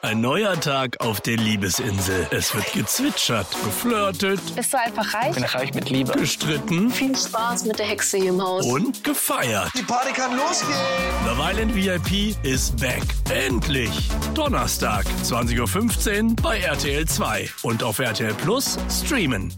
Ein neuer Tag auf der Liebesinsel. Es wird gezwitschert, geflirtet. Bist du einfach reich? Bin reich mit Liebe. Gestritten. Viel Spaß mit der Hexe hier im Haus. Und gefeiert. Die Party kann losgehen. Love Island VIP ist back. Endlich. Donnerstag, 20.15 Uhr bei RTL 2. Und auf RTL Plus streamen.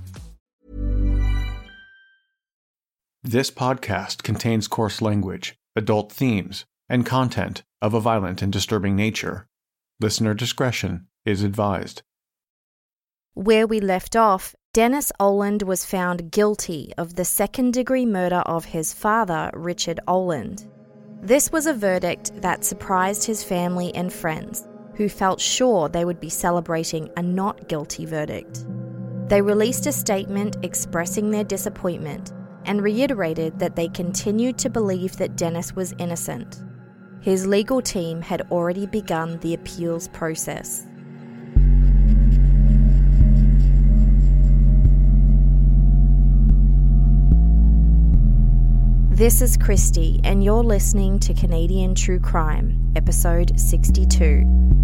This podcast contains coarse language, adult themes, and content of a violent and disturbing nature. Listener discretion is advised. Where we left off, Dennis Oland was found guilty of the second-degree murder of his father, Richard Oland. This was a verdict that surprised his family and friends, who felt sure they would be celebrating a not guilty verdict. They released a statement expressing their disappointment and reiterated that they continued to believe that Dennis was innocent. His legal team had already begun the appeals process. This is Christy, and you're listening to Canadian True Crime, episode 62.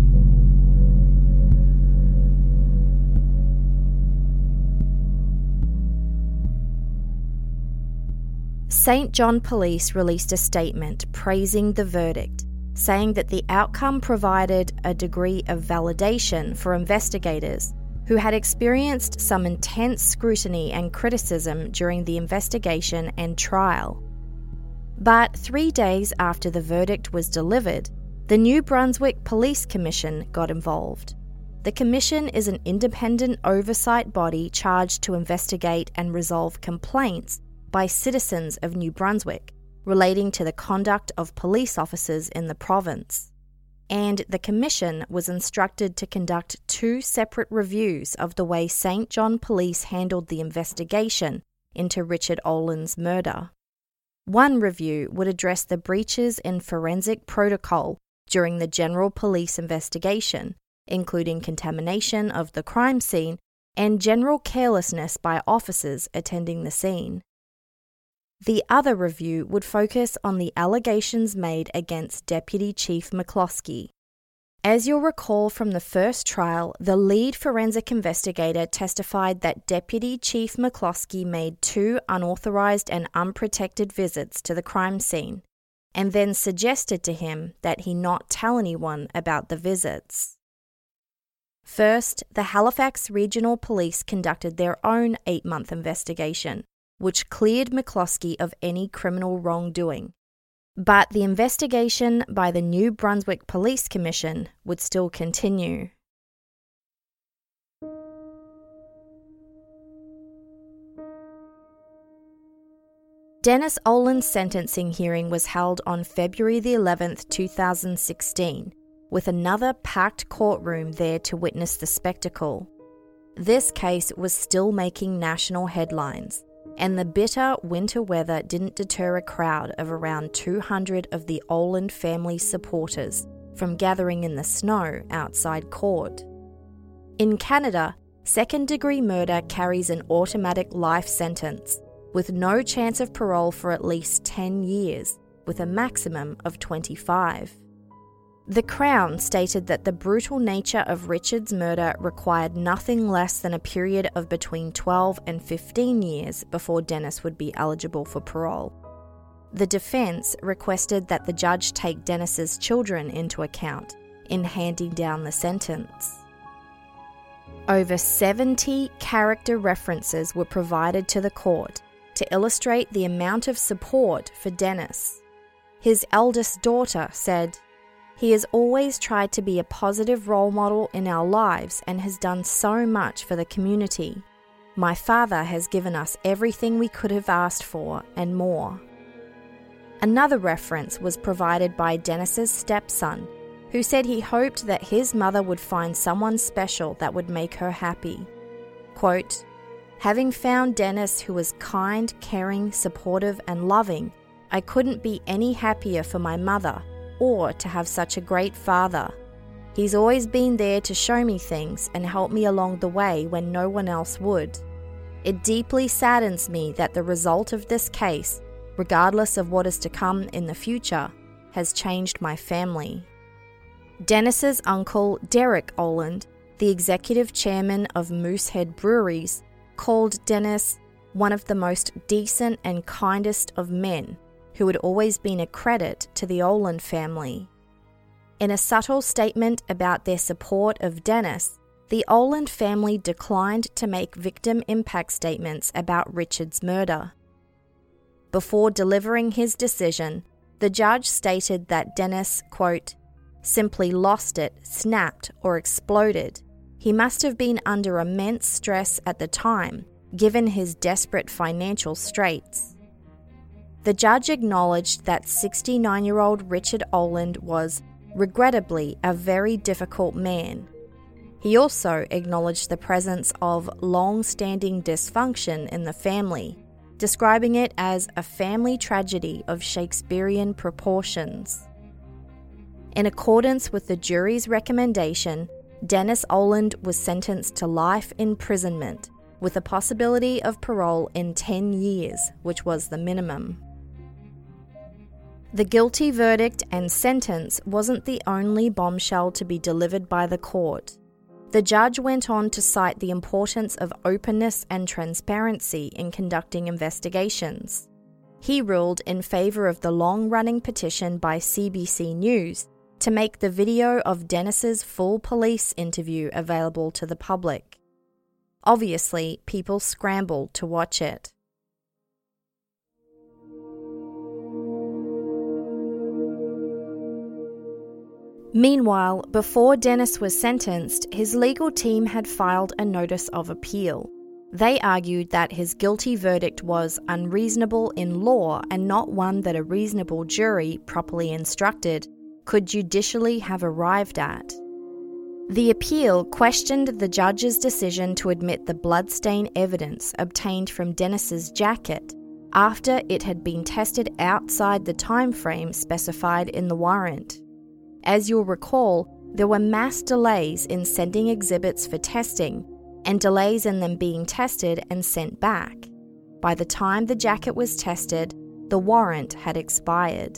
St. John Police released a statement praising the verdict, saying that the outcome provided a degree of validation for investigators who had experienced some intense scrutiny and criticism during the investigation and trial. But 3 days after the verdict was delivered, the New Brunswick Police Commission got involved. The Commission is an independent oversight body charged to investigate and resolve complaints by citizens of New Brunswick relating to the conduct of police officers in the province. And the Commission was instructed to conduct 2 separate reviews of the way St. John Police handled the investigation into Richard Oland's murder. One review would address the breaches in forensic protocol during the general police investigation, including contamination of the crime scene and general carelessness by officers attending the scene. The other review would focus on the allegations made against Deputy Chief McCloskey. As you'll recall from the first trial, the lead forensic investigator testified that Deputy Chief McCloskey made 2 unauthorized and unprotected visits to the crime scene, and then suggested to him that he not tell anyone about the visits. First, the Halifax Regional Police conducted their own 8-month investigation, which cleared McCloskey of any criminal wrongdoing. But the investigation by the New Brunswick Police Commission would still continue. Dennis Oland's sentencing hearing was held on February the 11th, 2016, with another packed courtroom there to witness the spectacle. This case was still making national headlines, and the bitter winter weather didn't deter a crowd of around 200 of the Oland family's supporters from gathering in the snow outside court. In Canada, second-degree murder carries an automatic life sentence, with no chance of parole for at least 10 years, with a maximum of 25. The Crown stated that the brutal nature of Richard's murder required nothing less than a period of between 12 and 15 years before Dennis would be eligible for parole. The defence requested that the judge take Dennis's children into account in handing down the sentence. Over 70 character references were provided to the court to illustrate the amount of support for Dennis. His eldest daughter said, "He has always tried to be a positive role model in our lives and has done so much for the community. My father has given us everything we could have asked for and more." Another reference was provided by Dennis's stepson, who said he hoped that his mother would find someone special that would make her happy. Quote, "Having found Dennis who was kind, caring, supportive and loving, I couldn't be any happier for my mother or to have such a great father. He's always been there to show me things and help me along the way when no one else would. It deeply saddens me that the result of this case, regardless of what is to come in the future, has changed my family." Dennis's uncle, Derek Oland, the executive chairman of Moosehead Breweries, called Dennis one of the most decent and kindest of men who had always been a credit to the Oland family. In a subtle statement about their support of Dennis, the Oland family declined to make victim impact statements about Richard's murder. Before delivering his decision, the judge stated that Dennis, quote, simply lost it, snapped, or exploded. He must have been under immense stress at the time, given his desperate financial straits. The judge acknowledged that 69-year-old Richard Oland was, regrettably, a very difficult man. He also acknowledged the presence of long-standing dysfunction in the family, describing it as a family tragedy of Shakespearean proportions. In accordance with the jury's recommendation, Dennis Oland was sentenced to life imprisonment, with a possibility of parole in 10 years, which was the minimum. The guilty verdict and sentence wasn't the only bombshell to be delivered by the court. The judge went on to cite the importance of openness and transparency in conducting investigations. He ruled in favour of the long-running petition by CBC News to make the video of Dennis's full police interview available to the public. Obviously, people scrambled to watch it. Meanwhile, before Dennis was sentenced, his legal team had filed a notice of appeal. They argued that his guilty verdict was unreasonable in law and not one that a reasonable jury, properly instructed, could judicially have arrived at. The appeal questioned the judge's decision to admit the bloodstain evidence obtained from Dennis's jacket after it had been tested outside the time frame specified in the warrant. As you'll recall, there were mass delays in sending exhibits for testing and delays in them being tested and sent back. By the time the jacket was tested, the warrant had expired.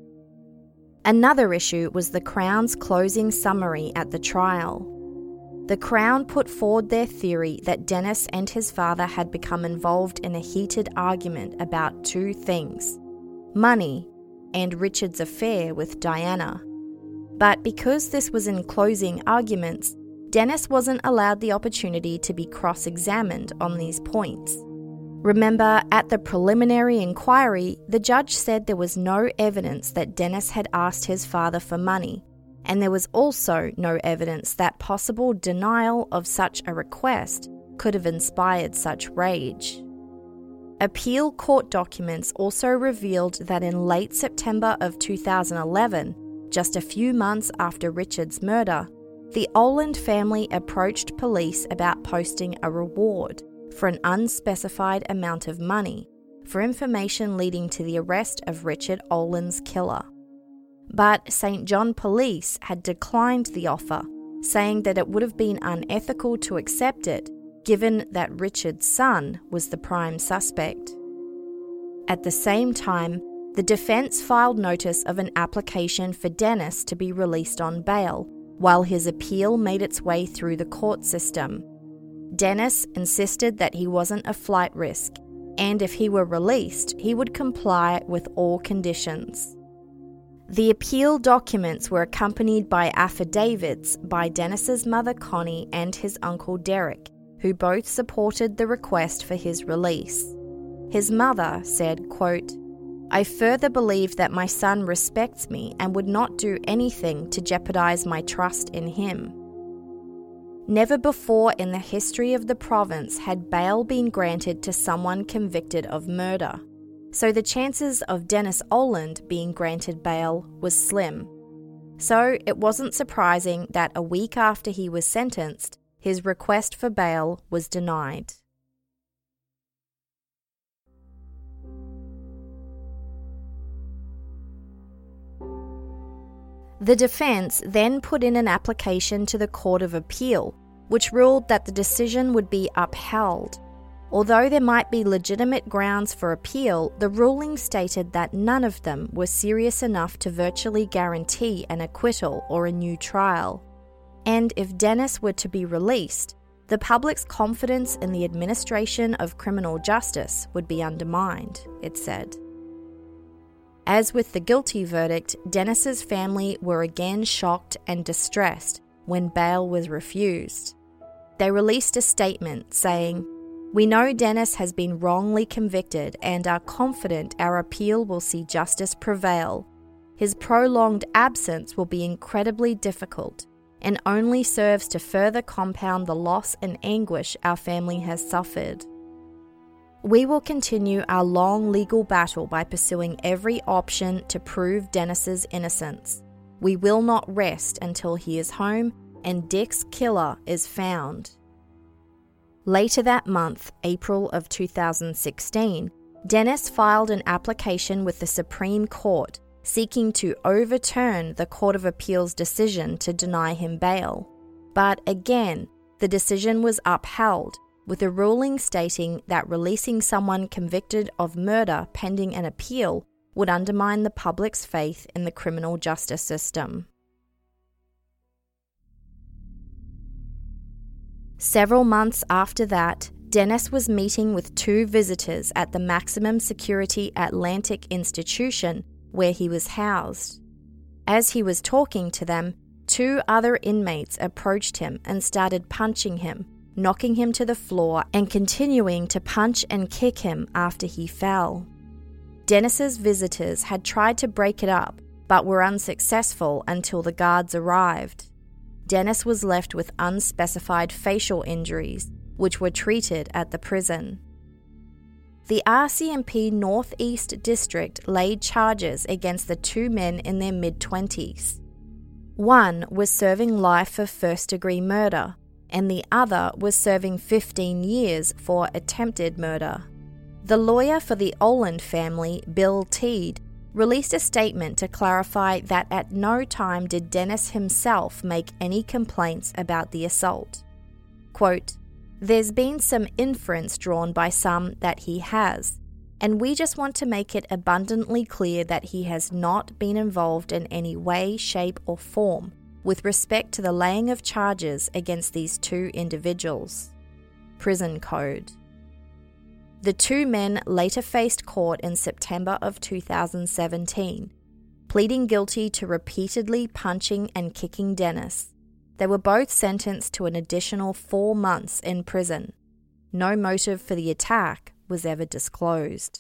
Another issue was the Crown's closing summary at the trial. The Crown put forward their theory that Dennis and his father had become involved in a heated argument about two things: money and Richard's affair with Diana. But because this was in closing arguments, Dennis wasn't allowed the opportunity to be cross-examined on these points. Remember, at the preliminary inquiry, the judge said there was no evidence that Dennis had asked his father for money, and there was also no evidence that possible denial of such a request could have inspired such rage. Appeal court documents also revealed that in late September of 2011, just a few months after Richard's murder, the Oland family approached police about posting a reward for an unspecified amount of money for information leading to the arrest of Richard Oland's killer. But St. John Police had declined the offer, saying that it would have been unethical to accept it, given that Richard's son was the prime suspect. At the same time, the defence filed notice of an application for Dennis to be released on bail, while his appeal made its way through the court system. Dennis insisted that he wasn't a flight risk, and if he were released, he would comply with all conditions. The appeal documents were accompanied by affidavits by Dennis's mother Connie and his uncle Derek, who both supported the request for his release. His mother said, quote, "I further believe that my son respects me and would not do anything to jeopardize my trust in him." Never before in the history of the province had bail been granted to someone convicted of murder, so the chances of Dennis Oland being granted bail was slim. So it wasn't surprising that a week after he was sentenced, his request for bail was denied. The defence then put in an application to the Court of Appeal, which ruled that the decision would be upheld. Although there might be legitimate grounds for appeal, the ruling stated that none of them were serious enough to virtually guarantee an acquittal or a new trial. And if Dennis were to be released, the public's confidence in the administration of criminal justice would be undermined, it said. As with the guilty verdict, Dennis's family were again shocked and distressed when bail was refused. They released a statement saying, "We know Dennis has been wrongly convicted and are confident our appeal will see justice prevail. His prolonged absence will be incredibly difficult and only serves to further compound the loss and anguish our family has suffered. We will continue our long legal battle by pursuing every option to prove Dennis's innocence. We will not rest until he is home and Dick's killer is found." Later that month, April of 2016, Dennis filed an application with the Supreme Court seeking to overturn the Court of Appeal's decision to deny him bail. But again, the decision was upheld, with a ruling stating that releasing someone convicted of murder pending an appeal would undermine the public's faith in the criminal justice system. Several months after that, Dennis was meeting with two visitors at the maximum security Atlantic institution where he was housed. As he was talking to them, two other inmates approached him and started punching him, knocking him to the floor and continuing to punch and kick him after he fell. Dennis's visitors had tried to break it up, but were unsuccessful until the guards arrived. Dennis was left with unspecified facial injuries, which were treated at the prison. The RCMP Northeast District laid charges against the two men in their mid-20s. One was serving life for first-degree murder, and the other was serving 15 years for attempted murder. The lawyer for the Oland family, Bill Teed, released a statement to clarify that at no time did Dennis himself make any complaints about the assault. Quote, "There's been some inference drawn by some that he has, and we just want to make it abundantly clear that he has not been involved in any way, shape, or form with respect to the laying of charges against these two individuals." Prison Code. The two men later faced court in September of 2017, pleading guilty to repeatedly punching and kicking Dennis. They were both sentenced to an additional 4 months in prison. No motive for the attack was ever disclosed.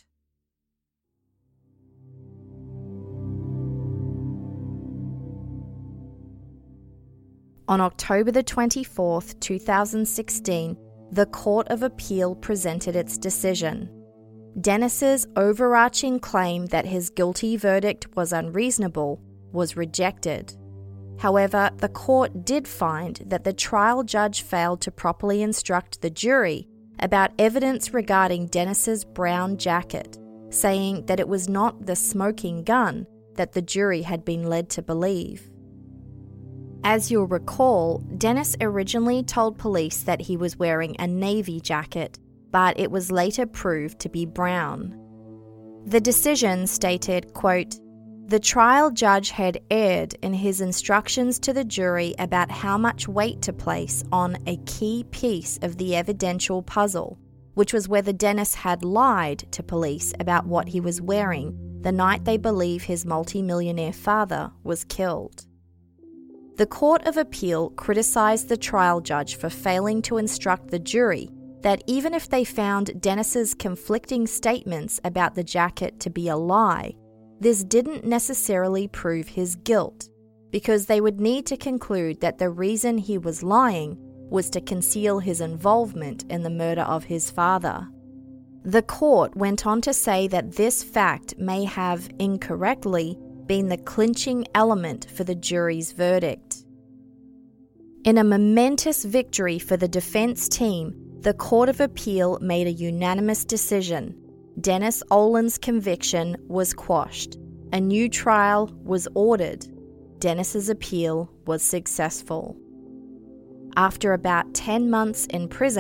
On October the 24th, 2016, the Court of Appeal presented its decision. Dennis's overarching claim that his guilty verdict was unreasonable was rejected. However, the court did find that the trial judge failed to properly instruct the jury about evidence regarding Dennis's brown jacket, saying that it was not the smoking gun that the jury had been led to believe. As you'll recall, Dennis originally told police that he was wearing a navy jacket, but it was later proved to be brown. The decision stated, quote, "The trial judge had erred in his instructions to the jury about how much weight to place on a key piece of the evidential puzzle, which was whether Dennis had lied to police about what he was wearing the night they believe his multi-millionaire father was killed." The Court of Appeal criticised the trial judge for failing to instruct the jury that even if they found Dennis's conflicting statements about the jacket to be a lie, this didn't necessarily prove his guilt, because they would need to conclude that the reason he was lying was to conceal his involvement in the murder of his father. The court went on to say that this fact may have, incorrectly, been the clinching element for the jury's verdict. In a momentous victory for the defense team, the Court of Appeal made a unanimous decision. Dennis Oland's conviction was quashed. A new trial was ordered. Dennis's appeal was successful. After about 10 months in prison,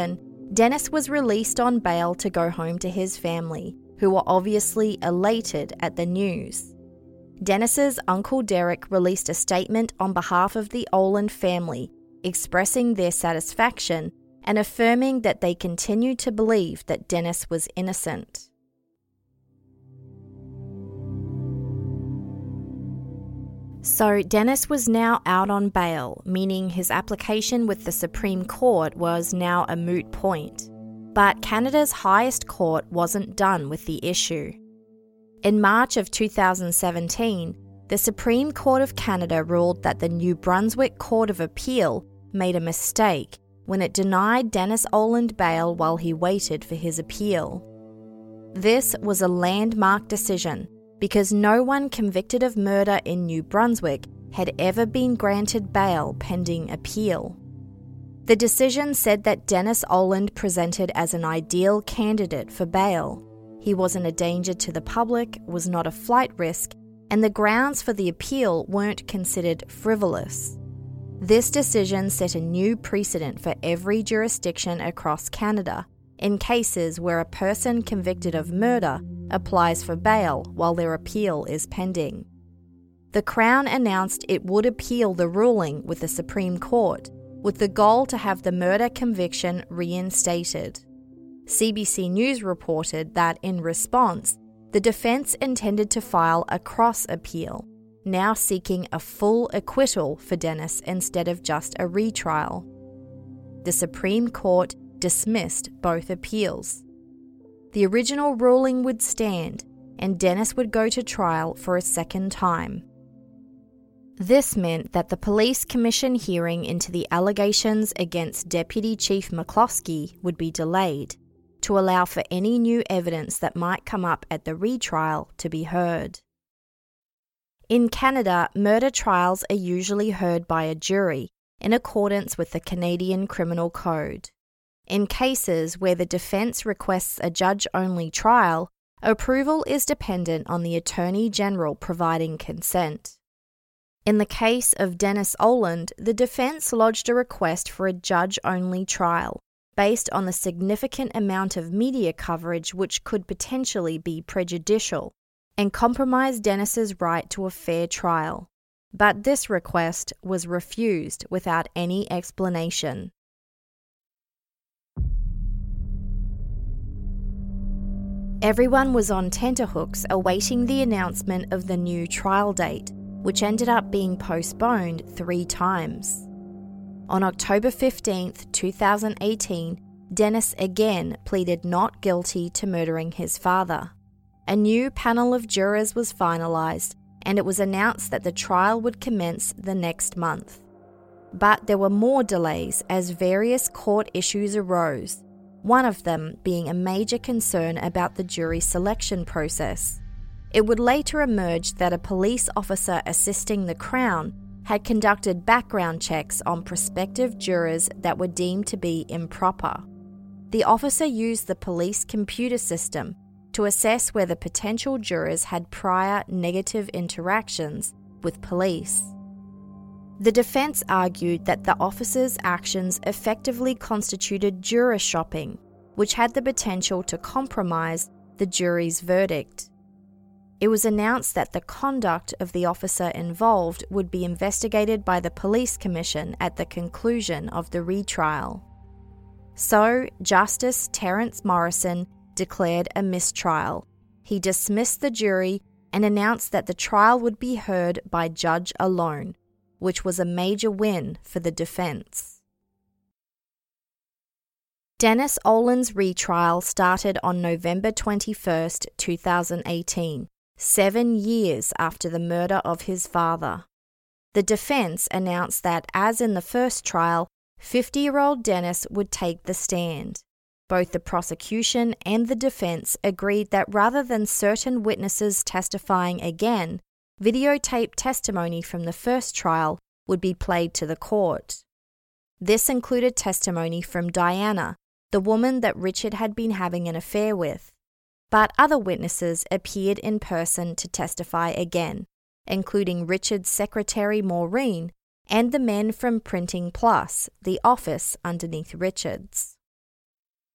Dennis was released on bail to go home to his family, who were obviously elated at the news. Dennis's uncle Derek released a statement on behalf of the Oland family, expressing their satisfaction and affirming that they continued to believe that Dennis was innocent. So Dennis was now out on bail, meaning his application with the Supreme Court was now a moot point. But Canada's highest court wasn't done with the issue. In March of 2017, the Supreme Court of Canada ruled that the New Brunswick Court of Appeal made a mistake when it denied Dennis Oland bail while he waited for his appeal. This was a landmark decision because no one convicted of murder in New Brunswick had ever been granted bail pending appeal. The decision said that Dennis Oland presented as an ideal candidate for bail. He wasn't a danger to the public, was not a flight risk, and the grounds for the appeal weren't considered frivolous. This decision set a new precedent for every jurisdiction across Canada in cases where a person convicted of murder applies for bail while their appeal is pending. The Crown announced it would appeal the ruling with the Supreme Court, with the goal to have the murder conviction reinstated. CBC News reported that in response, the defence intended to file a cross appeal, now seeking a full acquittal for Dennis instead of just a retrial. The Supreme Court dismissed both appeals. The original ruling would stand, and Dennis would go to trial for a second time. This meant that the Police Commission hearing into the allegations against Deputy Chief McCloskey would be delayed, to allow for any new evidence that might come up at the retrial to be heard. In Canada, murder trials are usually heard by a jury, in accordance with the Canadian Criminal Code. In cases where the defence requests a judge-only trial, approval is dependent on the Attorney General providing consent. In the case of Dennis Oland, the defence lodged a request for a judge-only trial, based on the significant amount of media coverage which could potentially be prejudicial, and compromise Dennis's right to a fair trial. But this request was refused without any explanation. Everyone was on tenterhooks awaiting the announcement of the new trial date, which ended up being postponed 3 times. On October 15, 2018, Dennis again pleaded not guilty to murdering his father. A new panel of jurors was finalised, and it was announced that the trial would commence the next month. But there were more delays as various court issues arose, one of them being a major concern about the jury selection process. It would later emerge that a police officer assisting the Crown had conducted background checks on prospective jurors that were deemed to be improper. The officer used the police computer system to assess whether potential jurors had prior negative interactions with police. The defence argued that the officer's actions effectively constituted juror shopping, which had the potential to compromise the jury's verdict. It was announced that the conduct of the officer involved would be investigated by the Police Commission at the conclusion of the retrial. So, Justice Terence Morrison declared a mistrial. He dismissed the jury and announced that the trial would be heard by judge alone, which was a major win for the defence. Dennis Oland's retrial started on November 21, 2018, 7 years after the murder of his father. The defence announced that, as in the first trial, 50-year-old Dennis would take the stand. Both the prosecution and the defence agreed that rather than certain witnesses testifying again, videotaped testimony from the first trial would be played to the court. This included testimony from Diana, the woman that Richard had been having an affair with. But other witnesses appeared in person to testify again, including Richard's secretary Maureen and the men from Printing Plus, the office underneath Richard's.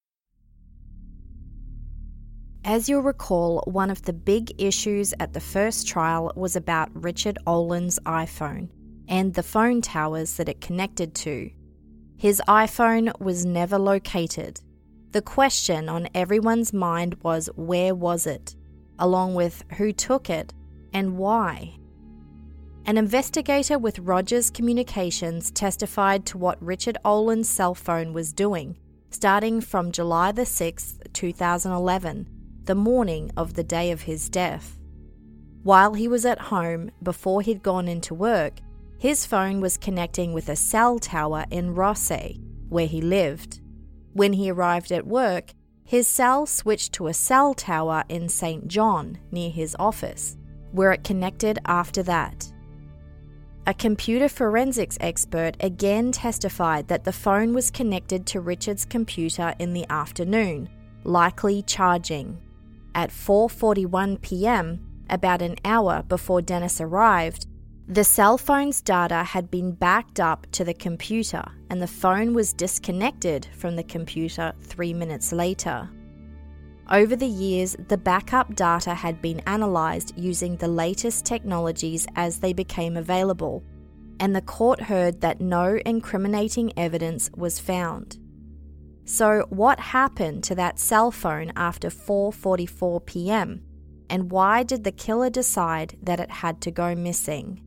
As you'll recall, one of the big issues at the first trial was about Richard Olin's iPhone and the phone towers that it connected to. His iPhone was never located. The question on everyone's mind was where was it, along with who took it and why. An investigator with Rogers Communications testified to what Richard Olin's cell phone was doing, starting from July the 6th, 2011, the morning of the day of his death. While he was at home, before he'd gone into work, his phone was connecting with a cell tower in Rothesay, where he lived. When he arrived at work, his cell switched to a cell tower in St. John, near his office, where it connected after that. A computer forensics expert again testified that the phone was connected to Richard's computer in the afternoon, likely charging. At 4:41 p.m., about an hour before Dennis arrived, the cell phone's data had been backed up to the computer and the phone was disconnected from the computer 3 minutes later. Over the years, the backup data had been analysed using the latest technologies as they became available, and the court heard that no incriminating evidence was found. So what happened to that cell phone after 4:44 p.m, and why did the killer decide that it had to go missing?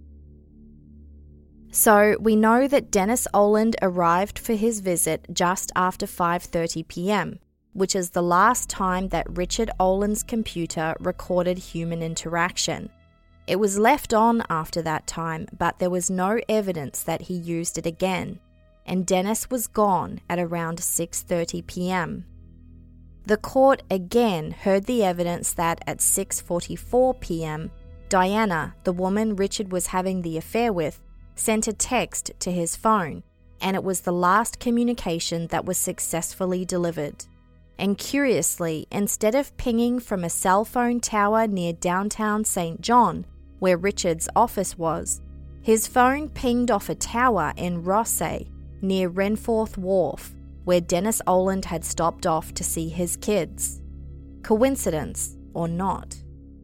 So we know that Dennis Oland arrived for his visit just after 5:30 p.m, which is the last time that Richard Oland's computer recorded human interaction. It was left on after that time, but there was no evidence that he used it again, and Dennis was gone at around 6:30 p.m. The court again heard the evidence that at 6:44 p.m, Diana, the woman Richard was having the affair with, sent a text to his phone, and it was the last communication that was successfully delivered. And curiously, instead of pinging from a cell phone tower near downtown St. John, where Richard's office was, his phone pinged off a tower in Rothesay, near Renforth Wharf, where Dennis Oland had stopped off to see his kids. Coincidence or not?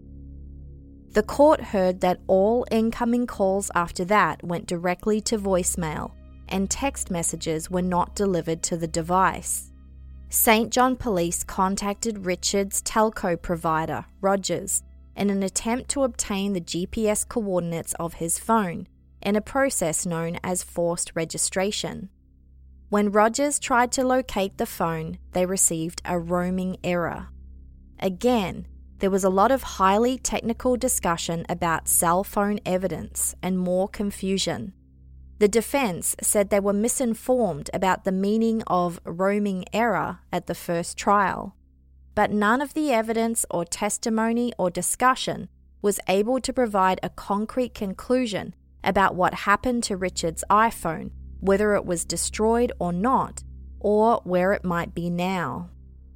The court heard that all incoming calls after that went directly to voicemail, and text messages were not delivered to the device. St. John Police contacted Richard's telco provider, Rogers, in an attempt to obtain the GPS coordinates of his phone, in a process known as forced registration. When Rogers tried to locate the phone, they received a roaming error. Again, there was a lot of highly technical discussion about cell phone evidence and more confusion. The defense said they were misinformed about the meaning of roaming error at the first trial, but none of the evidence or testimony or discussion was able to provide a concrete conclusion about what happened to Richard's iPhone, whether it was destroyed or not, or where it might be now.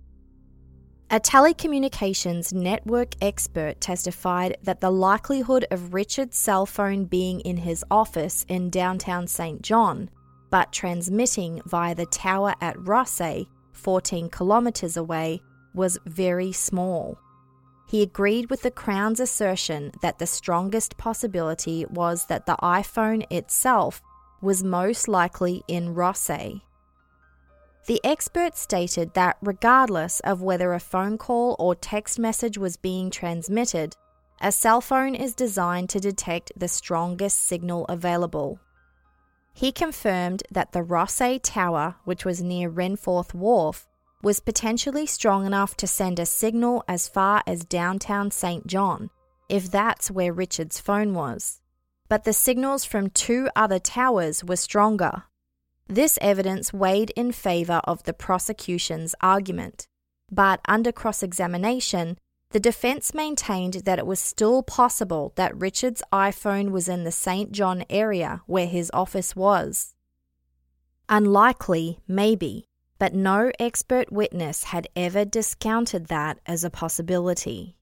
A telecommunications network expert testified that the likelihood of Richard's cell phone being in his office in downtown St. John, but transmitting via the tower at Rothesay, 14 kilometres away, was very small. He agreed with the Crown's assertion that the strongest possibility was that the iPhone itself was most likely in Rothesay. The expert stated that regardless of whether a phone call or text message was being transmitted, a cell phone is designed to detect the strongest signal available. He confirmed that the Rothesay Tower, which was near Renforth Wharf, was potentially strong enough to send a signal as far as downtown St. John, if that's where Richard's phone was. But the signals from 2 other towers were stronger. This evidence weighed in favour of the prosecution's argument, but under cross-examination, the defence maintained that it was still possible that Richard's iPhone was in the St. John area where his office was. Unlikely, maybe, but no expert witness had ever discounted that as a possibility.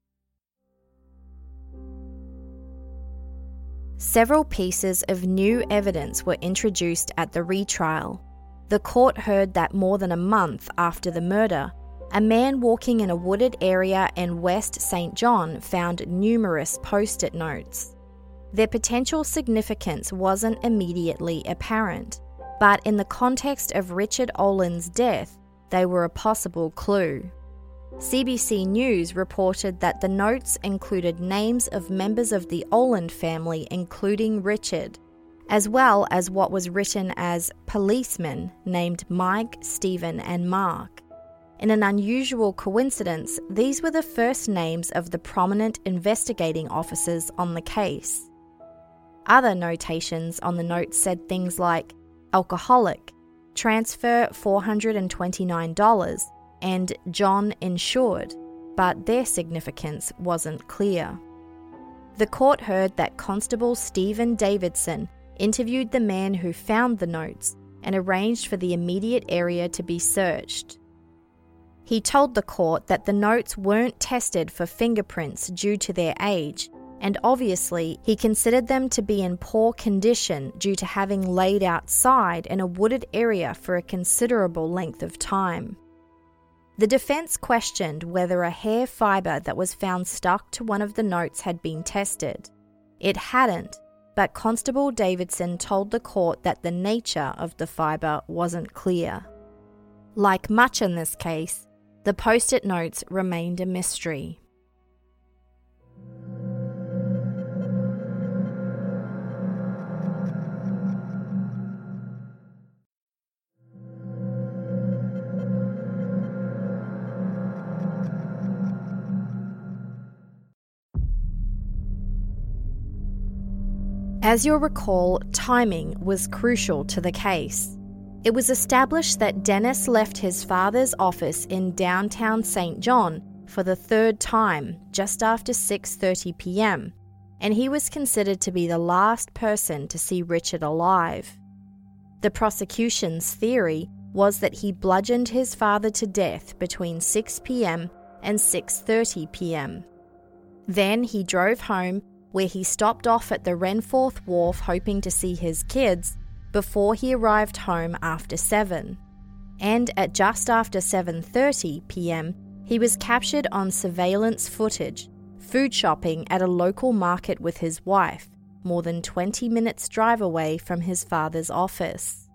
Several pieces of new evidence were introduced at the retrial. The court heard that more than a month after the murder, a man walking in a wooded area in West St. John found numerous post-it notes. Their potential significance wasn't immediately apparent, but in the context of Richard Oland's death, they were a possible clue. CBC News reported that the notes included names of members of the Oland family, including Richard, as well as what was written as policemen named Mike, Stephen, and Mark. In an unusual coincidence, these were the first names of the prominent investigating officers on the case. Other notations on the notes said things like alcoholic, transfer $429, and John insured, but their significance wasn't clear. The court heard that Constable Stephen Davidson interviewed the man who found the notes and arranged for the immediate area to be searched. He told the court that the notes weren't tested for fingerprints due to their age, and obviously he considered them to be in poor condition due to having laid outside in a wooded area for a considerable length of time. The defense questioned whether a hair fiber that was found stuck to one of the notes had been tested. It hadn't, but Constable Davidson told the court that the nature of the fiber wasn't clear. Like much in this case, the post-it notes remained a mystery. As you'll recall, timing was crucial to the case. It was established that Dennis left his father's office in downtown St. John for the third time just after 6:30 p.m, and he was considered to be the last person to see Richard alive. The prosecution's theory was that he bludgeoned his father to death between 6 p.m. and 6:30 p.m. Then he drove home, where he stopped off at the Renforth Wharf hoping to see his kids before he arrived home after 7. And at just after 7:30 p.m, he was captured on surveillance footage, food shopping at a local market with his wife, more than 20 minutes drive away from his father's office.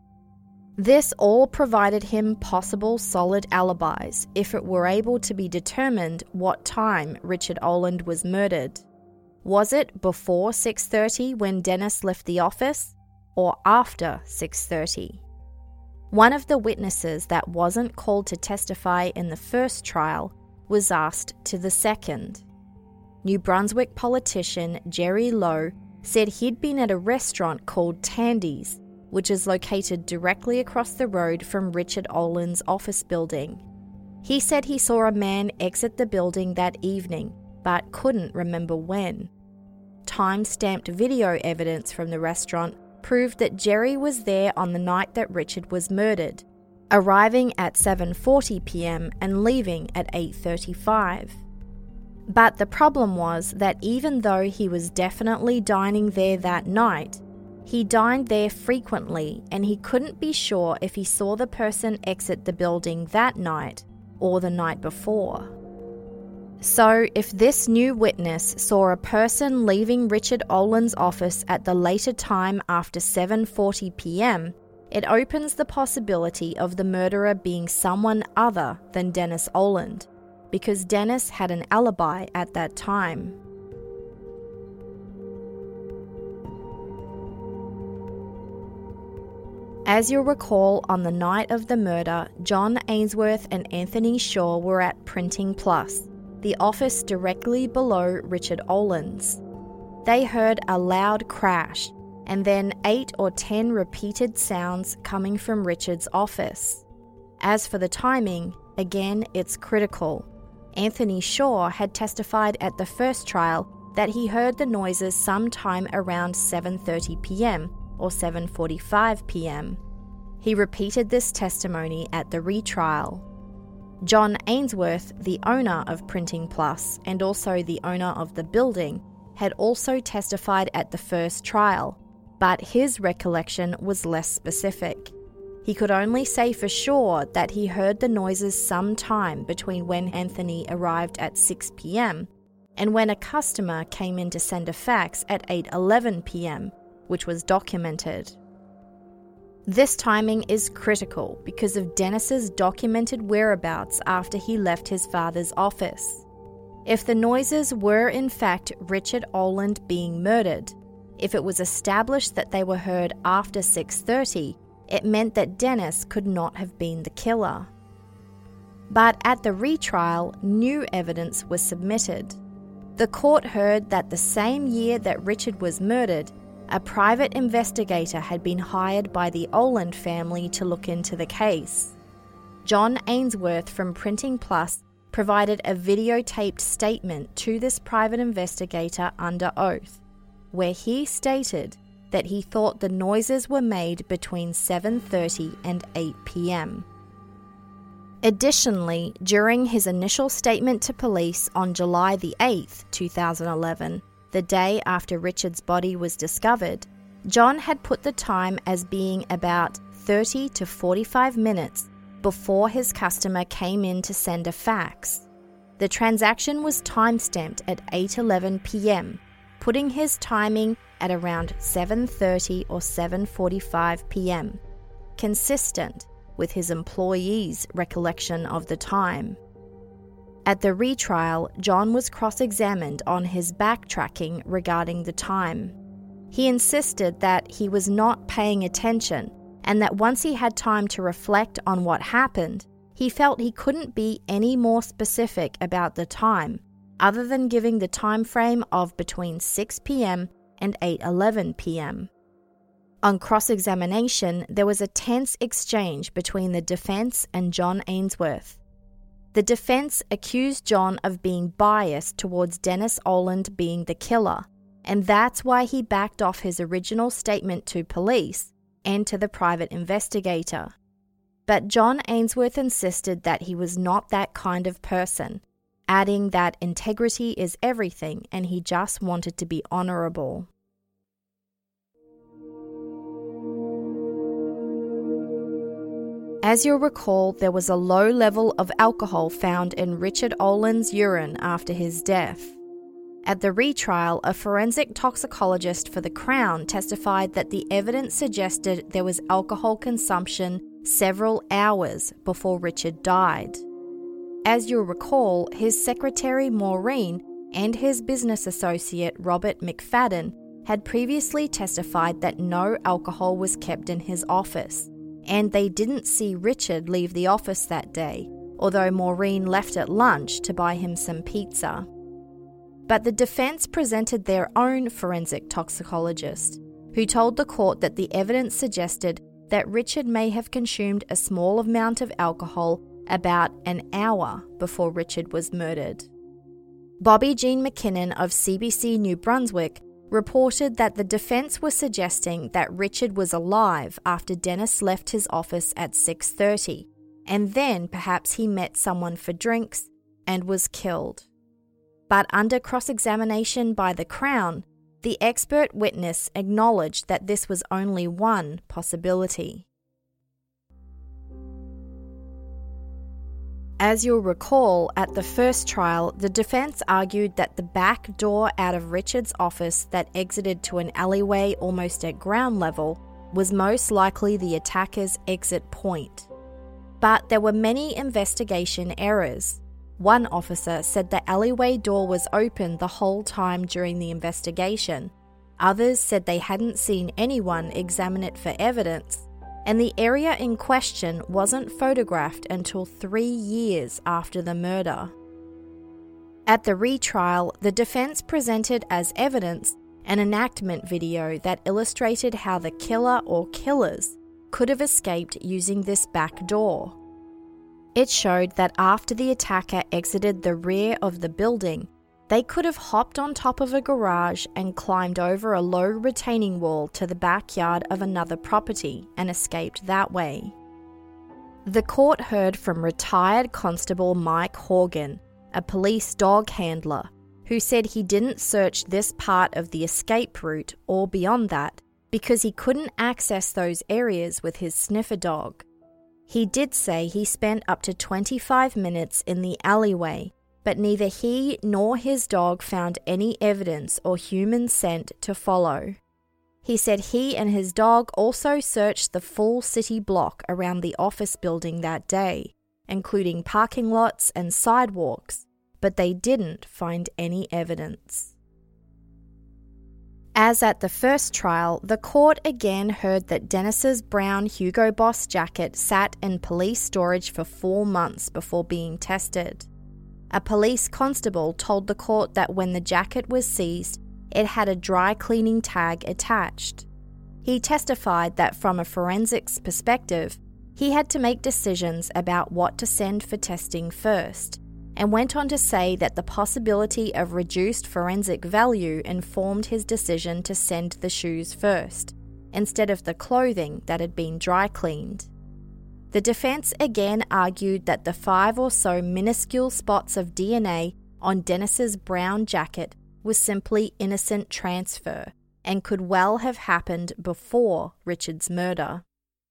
This all provided him possible solid alibis if it were able to be determined what time Richard Oland was murdered. Was it before 6:30 when Dennis left the office, or after 6:30? One of the witnesses that wasn't called to testify in the first trial was asked to the second. New Brunswick politician Jerry Lowe said he'd been at a restaurant called Tandy's, which is located directly across the road from Richard Oland's office building. He said he saw a man exit the building that evening, but couldn't remember when. Time-stamped video evidence from the restaurant proved that Jerry was there on the night that Richard was murdered, arriving at 7:40 p.m. and leaving at 8:35. But the problem was that even though he was definitely dining there that night, he dined there frequently and he couldn't be sure if he saw the person exit the building that night or the night before. So, if this new witness saw a person leaving Richard Oland's office at the later time after 7:40 p.m, it opens the possibility of the murderer being someone other than Dennis Oland, because Dennis had an alibi at that time. As you'll recall, on the night of the murder, John Ainsworth and Anthony Shaw were at Printing Plus, the office directly below Richard Oland's. They heard a loud crash, and then 8 or 10 repeated sounds coming from Richard's office. As for the timing, again, it's critical. Anthony Shaw had testified at the first trial that he heard the noises sometime around 7:30 p.m. or 7:45 p.m. He repeated this testimony at the retrial. John Ainsworth, the owner of Printing Plus and also the owner of the building, had also testified at the first trial, but his recollection was less specific. He could only say for sure that he heard the noises sometime between when Anthony arrived at 6 p.m. and when a customer came in to send a fax at 8:11 p.m., which was documented. This timing is critical because of Dennis's documented whereabouts after he left his father's office. If the noises were in fact Richard Oland being murdered, if it was established that they were heard after 6:30, it meant that Dennis could not have been the killer. But at the retrial, new evidence was submitted. The court heard that the same year that Richard was murdered, a private investigator had been hired by the Oland family to look into the case. John Ainsworth from Printing Plus provided a videotaped statement to this private investigator under oath, where he stated that he thought the noises were made between 7:30 and 8 p.m. Additionally, during his initial statement to police on July the 8th, 2011, the day after Richard's body was discovered, John had put the time as being about 30 to 45 minutes before his customer came in to send a fax. The transaction was time-stamped at 8:11 p.m., putting his timing at around 7:30 or 7:45 p.m., consistent with his employee's recollection of the time. At the retrial, John was cross-examined on his backtracking regarding the time. He insisted that he was not paying attention and that once he had time to reflect on what happened, he felt he couldn't be any more specific about the time, other than giving the time frame of between 6 p.m. and 8:11 p.m. On cross-examination, there was a tense exchange between the defense and John Ainsworth. The defense accused John of being biased towards Dennis Oland being the killer, and that's why he backed off his original statement to police and to the private investigator. But John Ainsworth insisted that he was not that kind of person, adding that integrity is everything and he just wanted to be honourable. As you'll recall, there was a low level of alcohol found in Richard Oland's urine after his death. At the retrial, a forensic toxicologist for the Crown testified that the evidence suggested there was alcohol consumption several hours before Richard died. As you'll recall, his secretary Maureen and his business associate Robert McFadden had previously testified that no alcohol was kept in his office, and they didn't see Richard leave the office that day, although Maureen left at lunch to buy him some pizza. But the defense presented their own forensic toxicologist, who told the court that the evidence suggested that Richard may have consumed a small amount of alcohol about an hour before Richard was murdered. Bobby Jean McKinnon of CBC New Brunswick reported that the defense was suggesting that Richard was alive after Dennis left his office at 6:30, and then perhaps he met someone for drinks and was killed. But under cross-examination by the Crown, the expert witness acknowledged that this was only one possibility. As you'll recall, at the first trial, the defense argued that the back door out of Richard's office that exited to an alleyway almost at ground level was most likely the attacker's exit point. But there were many investigation errors. One officer said the alleyway door was open the whole time during the investigation. Others said they hadn't seen anyone examine it for evidence, and the area in question wasn't photographed until 3 years after the murder. At the retrial, the defense presented as evidence an enactment video that illustrated how the killer or killers could have escaped using this back door. It showed that after the attacker exited the rear of the building, they could have hopped on top of a garage and climbed over a low retaining wall to the backyard of another property and escaped that way. The court heard from retired Constable Mike Horgan, a police dog handler, who said he didn't search this part of the escape route or beyond that, because he couldn't access those areas with his sniffer dog. He did say he spent up to 25 minutes in the alleyway, but neither he nor his dog found any evidence or human scent to follow. He said he and his dog also searched the full city block around the office building that day, including parking lots and sidewalks, but they didn't find any evidence. As at the first trial, the court again heard that Dennis's brown Hugo Boss jacket sat in police storage for 4 months before being tested. A police constable told the court that when the jacket was seized, it had a dry cleaning tag attached. He testified that from a forensics perspective, he had to make decisions about what to send for testing first, and went on to say that the possibility of reduced forensic value informed his decision to send the shoes first, instead of the clothing that had been dry cleaned. The defense again argued that the 5 or so minuscule spots of DNA on Dennis's brown jacket was simply innocent transfer and could well have happened before Richard's murder.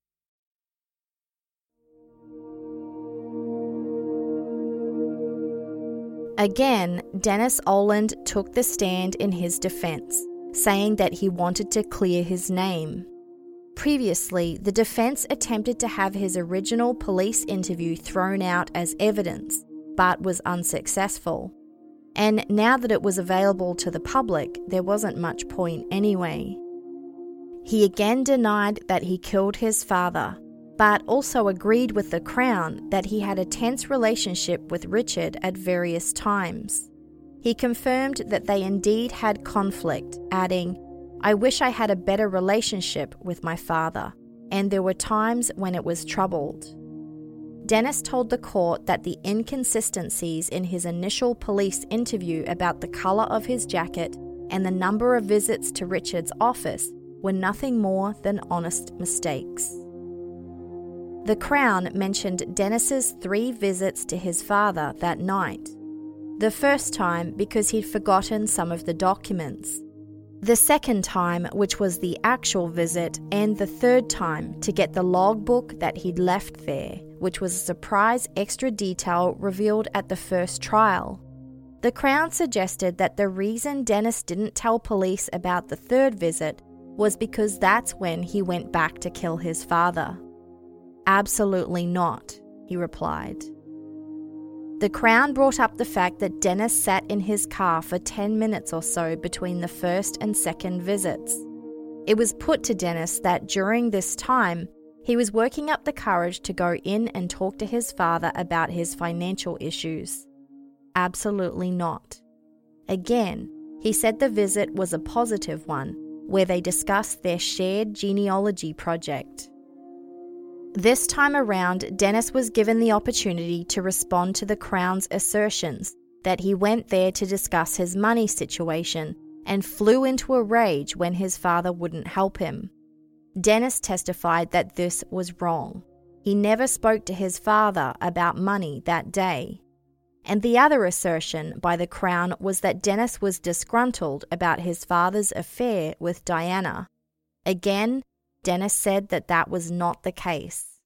Again, Dennis Oland took the stand in his defense, saying that he wanted to clear his name. Previously, the defense attempted to have his original police interview thrown out as evidence, but was unsuccessful. And now that it was available to the public, there wasn't much point anyway. He again denied that he killed his father, but also agreed with the Crown that he had a tense relationship with Richard at various times. He confirmed that they indeed had conflict, adding, "I wish I had a better relationship with my father, and there were times when it was troubled." Dennis told the court that the inconsistencies in his initial police interview about the colour of his jacket and the number of visits to Richard's office were nothing more than honest mistakes. The Crown mentioned Dennis's 3 visits to his father that night. The first time because he'd forgotten some of the documents. The second time, which was the actual visit, and the third time to get the logbook that he'd left there, which was a surprise extra detail revealed at the first trial. The Crown suggested that the reason Dennis didn't tell police about the third visit was because that's when he went back to kill his father. "Absolutely not," he replied. The Crown brought up the fact that Dennis sat in his car for 10 minutes or so between the first and second visits. It was put to Dennis that during this time, he was working up the courage to go in and talk to his father about his financial issues. Absolutely not. Again, he said the visit was a positive one, where they discussed their shared genealogy project. This time around, Dennis was given the opportunity to respond to the Crown's assertions that he went there to discuss his money situation and flew into a rage when his father wouldn't help him. Dennis testified that this was wrong. He never spoke to his father about money that day. And the other assertion by the Crown was that Dennis was disgruntled about his father's affair with Diana. Again, Dennis said that that was not the case.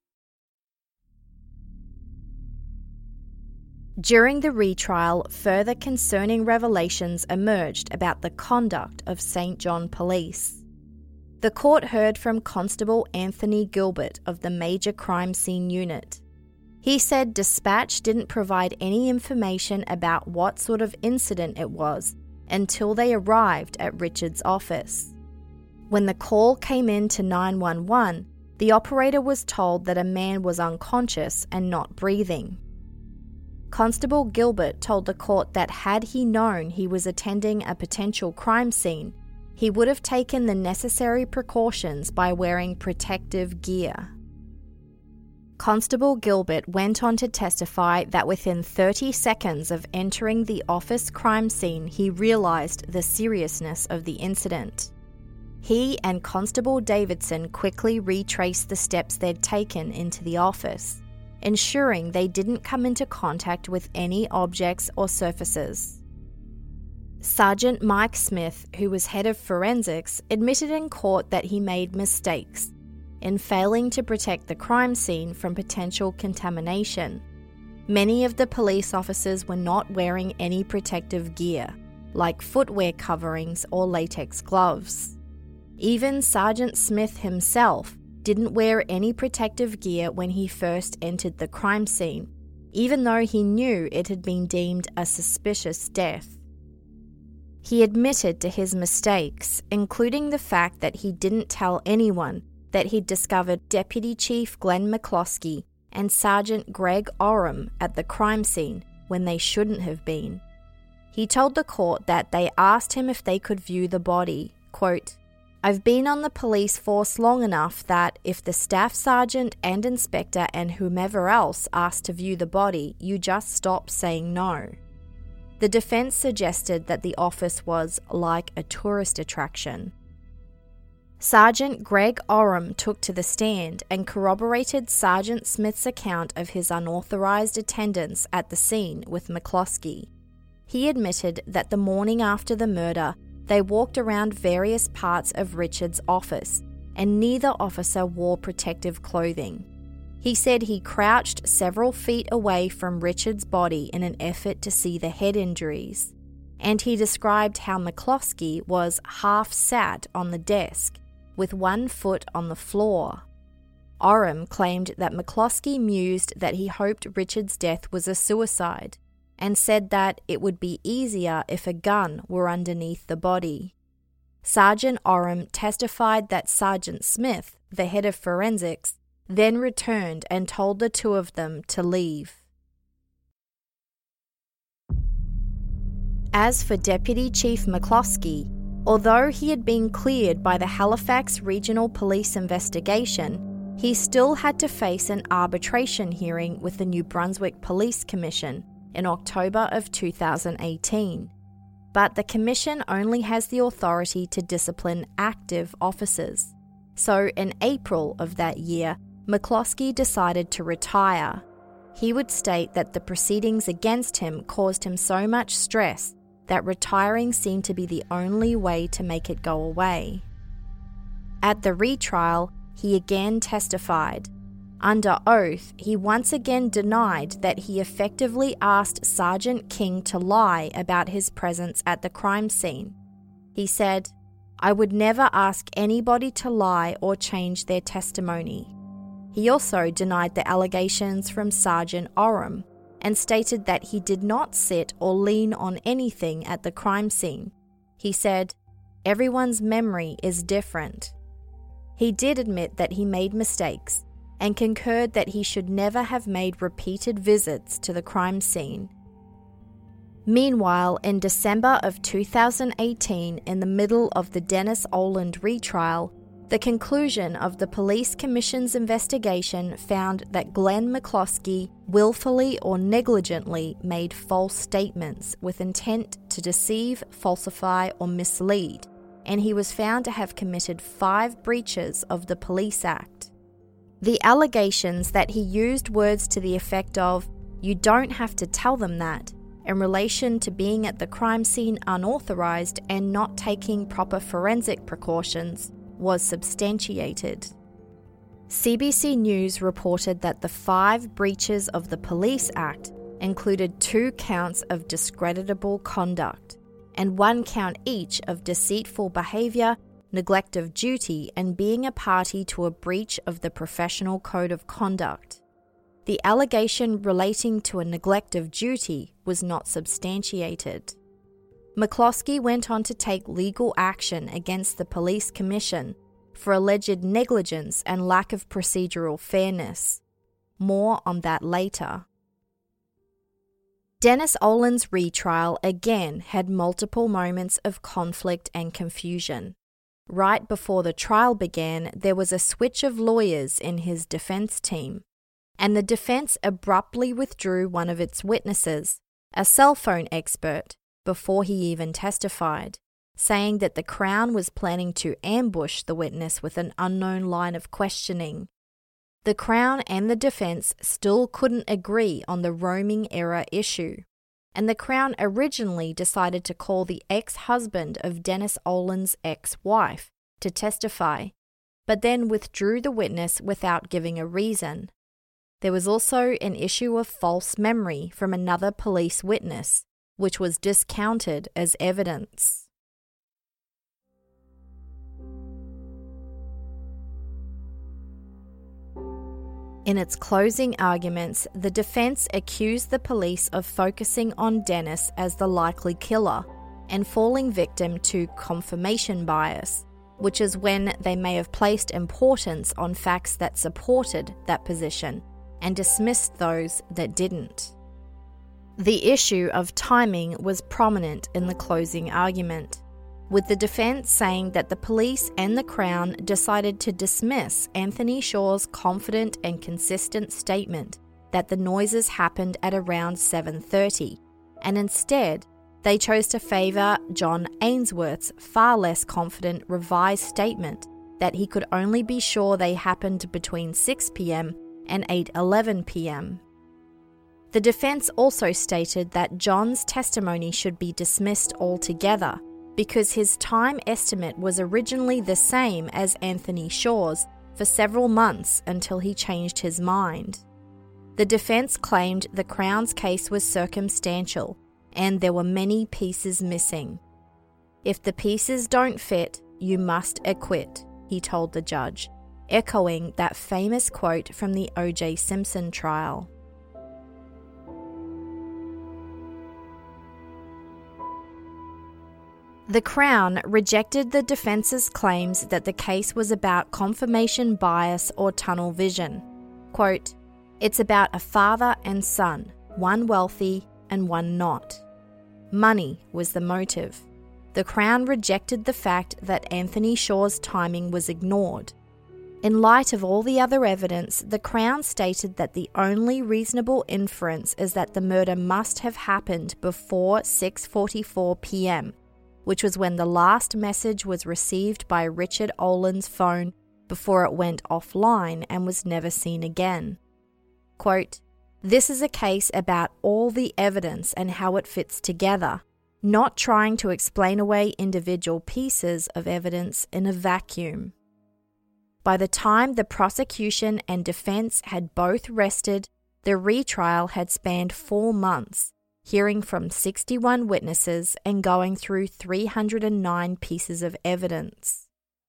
During the retrial, further concerning revelations emerged about the conduct of St. John Police. The court heard from Constable Anthony Gilbert of the Major Crime Scene Unit. He said Dispatch didn't provide any information about what sort of incident it was until they arrived at Richard's office. When the call came in to 911, the operator was told that a man was unconscious and not breathing. Constable Gilbert told the court that had he known he was attending a potential crime scene, he would have taken the necessary precautions by wearing protective gear. Constable Gilbert went on to testify that within 30 seconds of entering the office crime scene, he realised the seriousness of the incident. He and Constable Davidson quickly retraced the steps they'd taken into the office, ensuring they didn't come into contact with any objects or surfaces. Sergeant Mike Smith, who was head of forensics, admitted in court that he made mistakes in failing to protect the crime scene from potential contamination. Many of the police officers were not wearing any protective gear, like footwear coverings or latex gloves. Even Sergeant Smith himself didn't wear any protective gear when he first entered the crime scene, even though he knew it had been deemed a suspicious death. He admitted to his mistakes, including the fact that he didn't tell anyone that he'd discovered Deputy Chief Glenn McCloskey and Sergeant Greg Oram at the crime scene when they shouldn't have been. He told the court that they asked him if they could view the body. Quote, "I've been on the police force long enough that if the staff sergeant and inspector and whomever else asked to view the body, you just stop saying no." The defense suggested that the office was like a tourist attraction. Sergeant Greg Oram took to the stand and corroborated Sergeant Smith's account of his unauthorized attendance at the scene with McCloskey. He admitted that the morning after the murder, they walked around various parts of Richard's office, and neither officer wore protective clothing. He said he crouched several feet away from Richard's body in an effort to see the head injuries, and he described how McCloskey was half sat on the desk, with one foot on the floor. Oram claimed that McCloskey mused that he hoped Richard's death was a suicide, and said that it would be easier if a gun were underneath the body. Sergeant Oram testified that Sergeant Smith, the head of forensics, then returned and told the two of them to leave. As for Deputy Chief McCloskey, although he had been cleared by the Halifax Regional Police investigation, he still had to face an arbitration hearing with the New Brunswick Police Commission in October of 2018. But the commission only has the authority to discipline active officers. So in April of that year, McCloskey decided to retire. He would state that the proceedings against him caused him so much stress that retiring seemed to be the only way to make it go away. At the retrial, he again testified. Under oath, he once again denied that he effectively asked Sergeant King to lie about his presence at the crime scene. He said, "I would never ask anybody to lie or change their testimony." He also denied the allegations from Sergeant Oram, and stated that he did not sit or lean on anything at the crime scene. He said, "Everyone's memory is different." He did admit that he made mistakes and concurred that he should never have made repeated visits to the crime scene. Meanwhile, in December of 2018, in the middle of the Dennis Oland retrial, the conclusion of the Police Commission's investigation found that Glenn McCloskey willfully or negligently made false statements with intent to deceive, falsify, or mislead, and he was found to have committed 5 breaches of the Police Act. The allegations that he used words to the effect of, "You don't have to tell them that," in relation to being at the crime scene unauthorized and not taking proper forensic precautions, was substantiated. CBC News reported that the 5 breaches of the Police Act included 2 counts of discreditable conduct and 1 count each of deceitful behaviour, neglect of duty, and being a party to a breach of the Professional Code of Conduct. The allegation relating to a neglect of duty was not substantiated. McCloskey went on to take legal action against the Police Commission for alleged negligence and lack of procedural fairness. More on that later. Dennis Oland's retrial again had multiple moments of conflict and confusion. Right before the trial began, there was a switch of lawyers in his defense team, and the defense abruptly withdrew one of its witnesses, a cell phone expert, before he even testified, saying that the Crown was planning to ambush the witness with an unknown line of questioning. The Crown and the defense still couldn't agree on the roaming error issue. and the Crown originally decided to call the ex-husband of Dennis Olin's ex-wife to testify, but then withdrew the witness without giving a reason. There was also an issue of false memory from another police witness, which was discounted as evidence. In its closing arguments, the defense accused the police of focusing on Dennis as the likely killer and falling victim to confirmation bias, which is when they may have placed importance on facts that supported that position and dismissed those that didn't. The issue of timing was prominent in the closing argument, with the defense saying that the police and the Crown decided to dismiss Anthony Shaw's confident and consistent statement that the noises happened at around 7:30, and instead they chose to favour John Ainsworth's far less confident revised statement that he could only be sure they happened between 6 p.m. and 8:11 p.m. The defense also stated that John's testimony should be dismissed altogether because his time estimate was originally the same as Anthony Shaw's for several months until he changed his mind. The defense claimed the Crown's case was circumstantial and there were many pieces missing. If the pieces don't fit, you must acquit, he told the judge, echoing that famous quote from the O.J. Simpson trial. The Crown rejected the defence's claims that the case was about confirmation bias or tunnel vision. Quote, "It's about a father and son, one wealthy and one not. Money was the motive." The Crown rejected the fact that Anthony Shaw's timing was ignored. In light of all the other evidence, the Crown stated that the only reasonable inference is that the murder must have happened before 6:44 p.m., which was when the last message was received by Richard Olin's phone before it went offline and was never seen again. Quote, "This is a case about all the evidence and how it fits together, not trying to explain away individual pieces of evidence in a vacuum." By the time the prosecution and defense had both rested, the retrial had spanned 4 months, hearing from 61 witnesses and going through 309 pieces of evidence.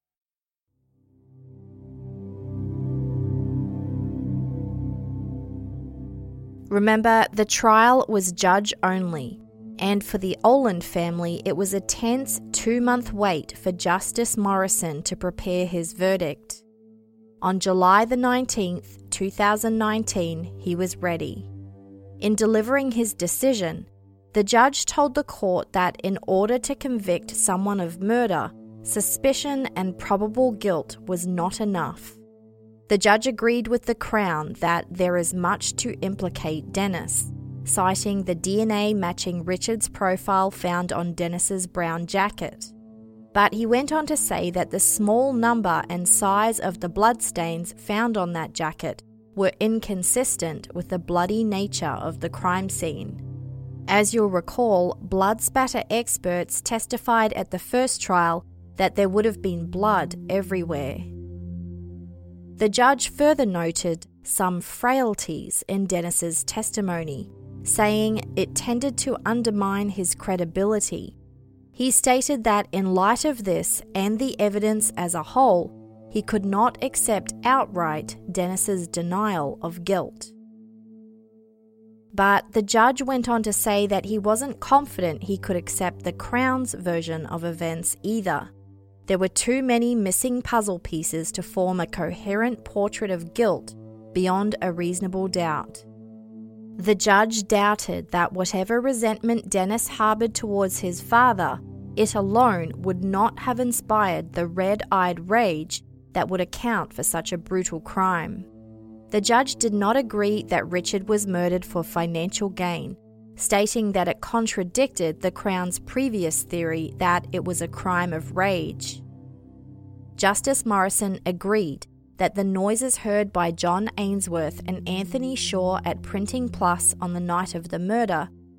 Remember, the trial was judge only, and for the Olin family it was a tense 2-month wait for Justice Morrison to prepare his verdict. On July the 19th, 2019, he was ready. In delivering his decision, the judge told the court that in order to convict someone of murder, suspicion and probable guilt was not enough. The judge agreed with the Crown that there is much to implicate Dennis, citing the DNA matching Richard's profile found on Dennis's brown jacket. But he went on to say that the small number and size of the bloodstains found on that jacket were inconsistent with the bloody nature of the crime scene. As you'll recall, blood spatter experts testified at the first trial that there would have been blood everywhere. The judge further noted some frailties in Dennis's testimony, saying it tended to undermine his credibility. He stated that in light of this and the evidence as a whole, he could not accept outright Dennis's denial of guilt. But the judge went on to say that he wasn't confident he could accept the Crown's version of events either. There were too many missing puzzle pieces to form a coherent portrait of guilt beyond a reasonable doubt. The judge doubted that whatever resentment Dennis harbored towards his father, it alone would not have inspired the red-eyed rage that would account for such a brutal crime. The judge did not agree that Richard was murdered for financial gain, stating that it contradicted the Crown's previous theory that it was a crime of rage. Justice Morrison agreed that the noises heard by John Ainsworth and Anthony Shaw at Printing Plus on the night of the murder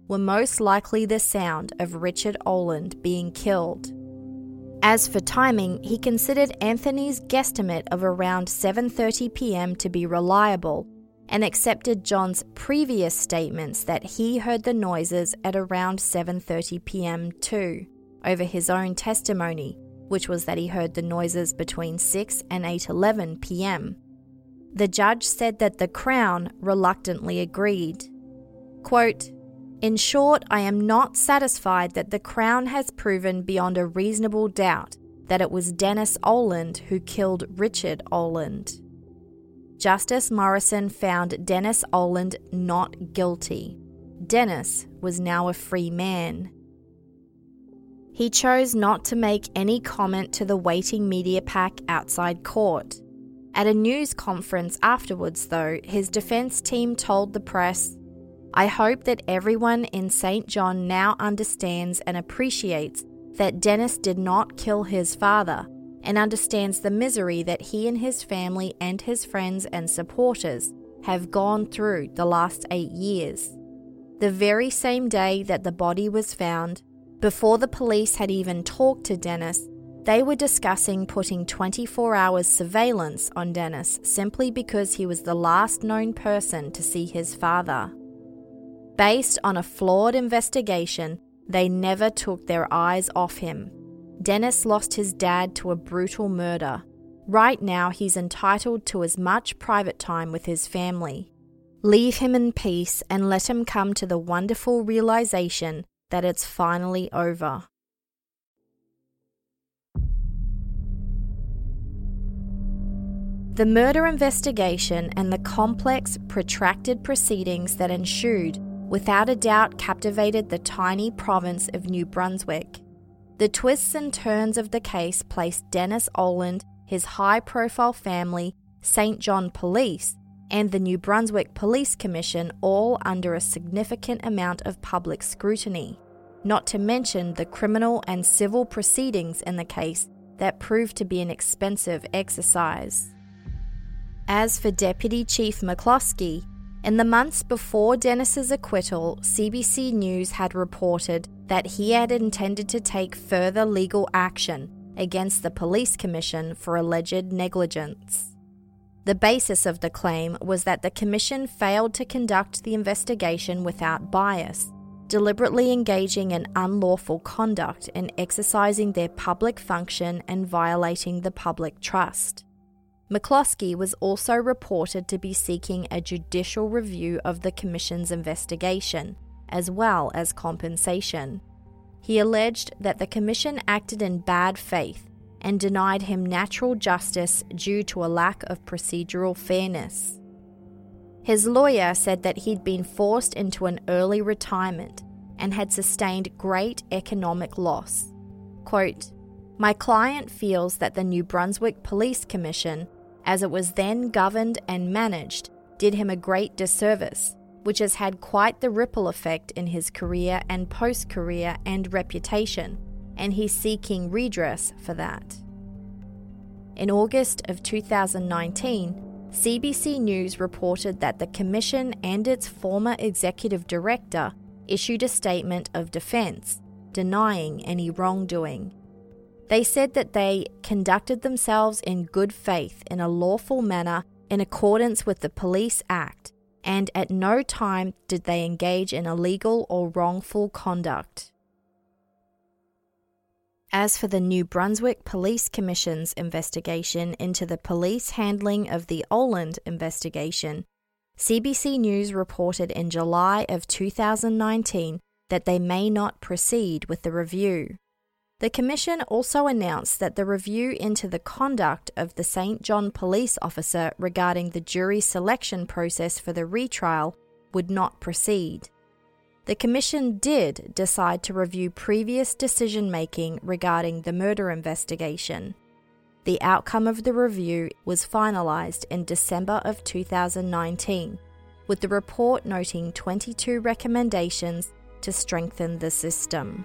were most likely the sound of Richard Oland being killed. As for timing, he considered Anthony's guesstimate of around 7:30 p.m. to be reliable and accepted John's previous statements that he heard the noises at around 7:30 p.m. too, over his own testimony, which was that he heard the noises between 6 and 8:11 p.m. The judge said that the Crown reluctantly agreed. Quote, "In short, I am not satisfied that the Crown has proven beyond a reasonable doubt that it was Dennis Oland who killed Richard Oland." Justice Morrison found Dennis Oland not guilty. Dennis was now a free man. He chose not to make any comment to the waiting media pack outside court. At a news conference afterwards, though, his defense team told the press, "I hope that everyone in St. John now understands and appreciates that Dennis did not kill his father and understands the misery that he and his family and his friends and supporters have gone through the last 8 years." The very same day that the body was found, before the police had even talked to Dennis, they were discussing putting 24 hours surveillance on Dennis simply because he was the last known person to see his father. Based on a flawed investigation, they never took their eyes off him. Dennis lost his dad to a brutal murder. Right now, he's entitled to as much private time with his family. Leave him in peace and let him come to the wonderful realization that it's finally over. The murder investigation and the complex, protracted proceedings that ensued without a doubt captivated the tiny province of New Brunswick. The twists and turns of the case placed Dennis Oland, his high-profile family, St. John Police, and the New Brunswick Police Commission all under a significant amount of public scrutiny, not to mention the criminal and civil proceedings in the case that proved to be an expensive exercise. As for Deputy Chief McCloskey, in the months before Dennis's acquittal, CBC News had reported that he had intended to take further legal action against the Police Commission for alleged negligence. The basis of the claim was that the Commission failed to conduct the investigation without bias, deliberately engaging in unlawful conduct and exercising their public function and violating the public trust. McCloskey was also reported to be seeking a judicial review of the Commission's investigation, as well as compensation. He alleged that the Commission acted in bad faith and denied him natural justice due to a lack of procedural fairness. His lawyer said that he'd been forced into an early retirement and had sustained great economic loss. Quote, "My client feels that the New Brunswick Police Commission, as it was then governed and managed, did him a great disservice, which has had quite the ripple effect in his career and post-career and reputation, and he's seeking redress for that." In August of 2019, CBC News reported that the Commission and its former executive director issued a statement of defence, denying any wrongdoing. They said that they conducted themselves in good faith in a lawful manner in accordance with the Police Act, and at no time did they engage in illegal or wrongful conduct. As for the New Brunswick Police Commission's investigation into the police handling of the Oland investigation, CBC News reported in July of 2019 that they may not proceed with the review. The Commission also announced that the review into the conduct of the St. John police officer regarding the jury selection process for the retrial would not proceed. The Commission did decide to review previous decision-making regarding the murder investigation. The outcome of the review was finalised in December of 2019, with the report noting 22 recommendations to strengthen the system.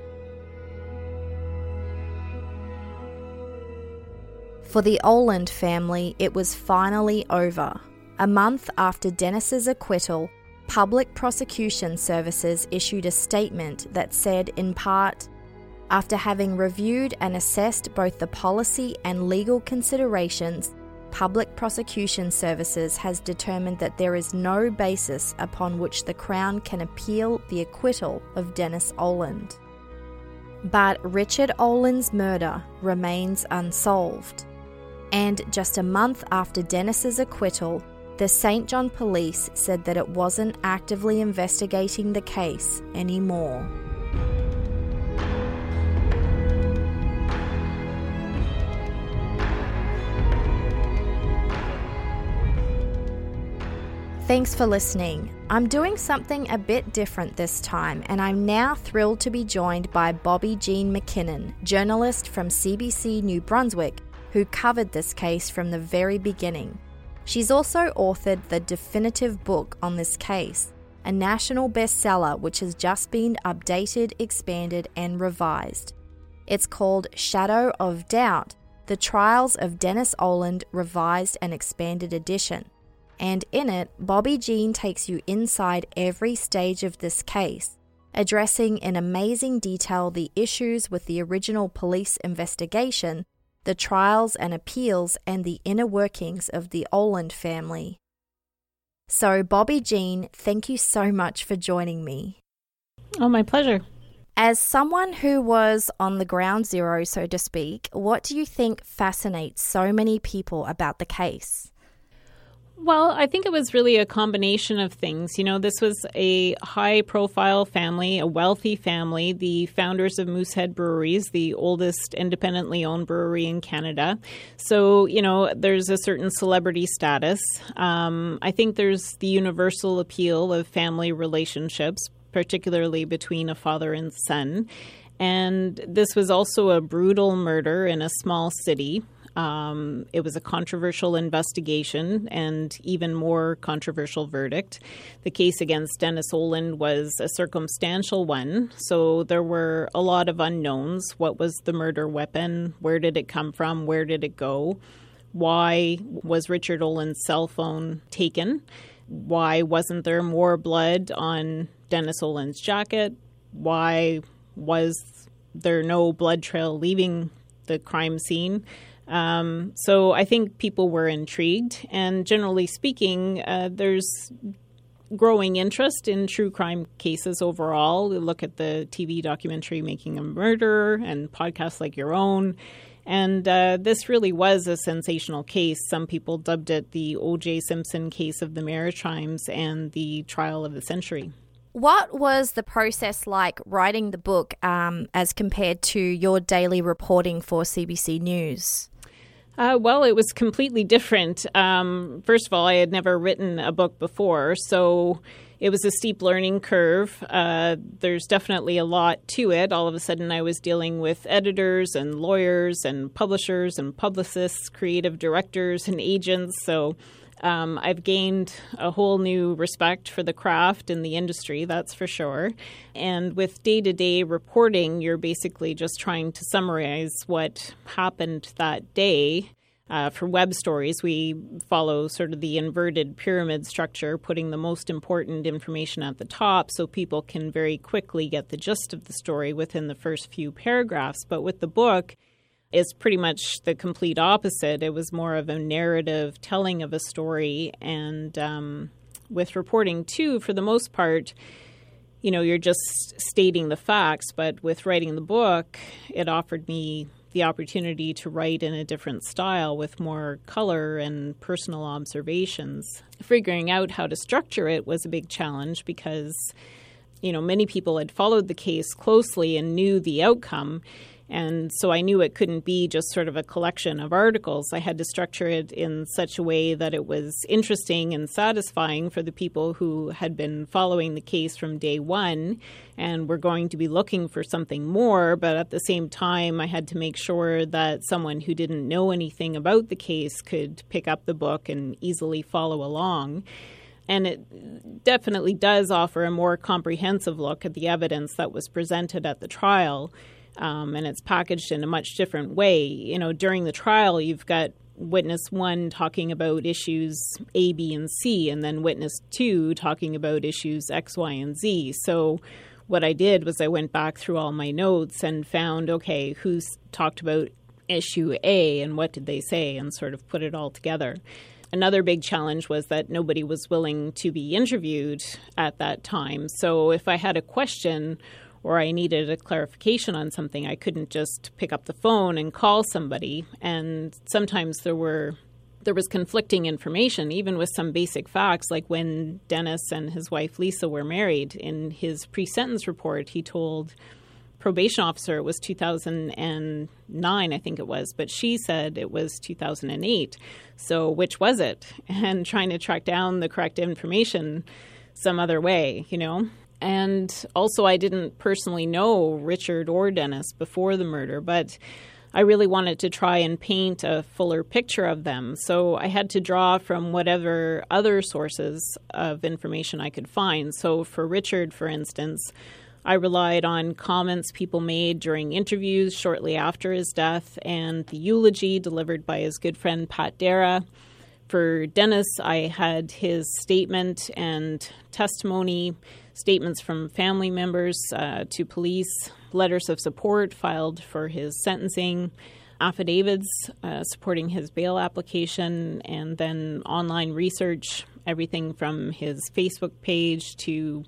For the Oland family, it was finally over. A month after Dennis's acquittal, Public Prosecution Services issued a statement that said, in part, "After having reviewed and assessed both the policy and legal considerations, Public Prosecution Services has determined that there is no basis upon which the Crown can appeal the acquittal of Dennis Oland." But Richard Oland's murder remains unsolved. And just a month after Dennis's acquittal, the St. John Police said that it wasn't actively investigating the case anymore. Thanks for listening. I'm doing something a bit different this time, and I'm now thrilled to be joined by Bobby Jean McKinnon, journalist from CBC New Brunswick, who covered this case from the very beginning. She's also authored the definitive book on this case, a national bestseller which has just been updated, expanded, and revised. It's called Shadow of Doubt: The Trials of Dennis Oland, Revised and Expanded Edition. And in it, Bobby Jean takes you inside every stage of this case, addressing in amazing detail the issues with the original police investigation, the trials and appeals, and the inner workings of the Oland family. So, Bobby Jean, thank you so much for joining me. Oh, my pleasure. As someone who was on the ground zero, so to speak, what do you think fascinates so many people about the case? Well, I think it was really a combination of things. You know, this was a high-profile family, a wealthy family, the founders of Moosehead Breweries, the oldest independently owned brewery in Canada. So, you know, there's a certain celebrity status. I think there's the universal appeal of family relationships, particularly between a father and son. And this was also a brutal murder in a small city. It was a controversial investigation and even more controversial verdict. The case against Dennis Oland was a circumstantial one, so there were a lot of unknowns. What was the murder weapon? Where did it come from? Where did it go? Why was Richard Oland's cell phone taken? Why wasn't there more blood on Dennis Oland's jacket? Why was there no blood trail leaving the crime scene? So I think people were intrigued, and generally speaking, there's growing interest in true crime cases overall. We look at the TV documentary Making a Murderer and podcasts like your own. And this really was a sensational case. Some people dubbed it the O.J. Simpson case of the Maritimes and the trial of the century. What was the process like writing the book as compared to your daily reporting for CBC News? Well, it was completely different. First of all, I had never written a book before, so it was a steep learning curve. There's definitely a lot to it. All of a sudden, I was dealing with editors and lawyers and publishers and publicists, creative directors and agents. So I've gained a whole new respect for the craft and the industry, that's for sure. And with day-to-day reporting, you're basically just trying to summarize what happened that day. For web stories, we follow sort of the inverted pyramid structure, putting the most important information at the top so people can very quickly get the gist of the story within the first few paragraphs. But with the book, it's pretty much the complete opposite. It was more of a narrative telling of a story. And with reporting, too, for the most part, you know, you're just stating the facts. But with writing the book, it offered me the opportunity to write in a different style with more color and personal observations. Figuring out how to structure it was a big challenge because, you know, many people had followed the case closely and knew the outcome. And so I knew it couldn't be just sort of a collection of articles. I had to structure it in such a way that it was interesting and satisfying for the people who had been following the case from day one and were going to be looking for something more. But at the same time, I had to make sure that someone who didn't know anything about the case could pick up the book and easily follow along. And it definitely does offer a more comprehensive look at the evidence that was presented at the trial. And it's packaged in a much different way. You know, during the trial, you've got witness 1 talking about issues A, B, and C, and then witness 2 talking about issues X, Y, and Z. So what I did was I went back through all my notes and found, okay, who's talked about issue A and what did they say, and sort of put it all together. Another big challenge was that nobody was willing to be interviewed at that time. So if I had a question or I needed a clarification on something, I couldn't just pick up the phone and call somebody. And sometimes there was conflicting information, even with some basic facts, like when Dennis and his wife Lisa were married. In his pre-sentence report, he told probation officer it was 2009, I think it was, but she said it was 2008. So which was it? And trying to track down the correct information some other way, you know? And also I didn't personally know Richard or Dennis before the murder, but I really wanted to try and paint a fuller picture of them. So I had to draw from whatever other sources of information I could find. So for Richard, for instance, I relied on comments people made during interviews shortly after his death and the eulogy delivered by his good friend Pat Dara. For Dennis, I had his statement and testimony, statements from family members to police, letters of support filed for his sentencing, affidavits supporting his bail application, and then online research, everything from his Facebook page to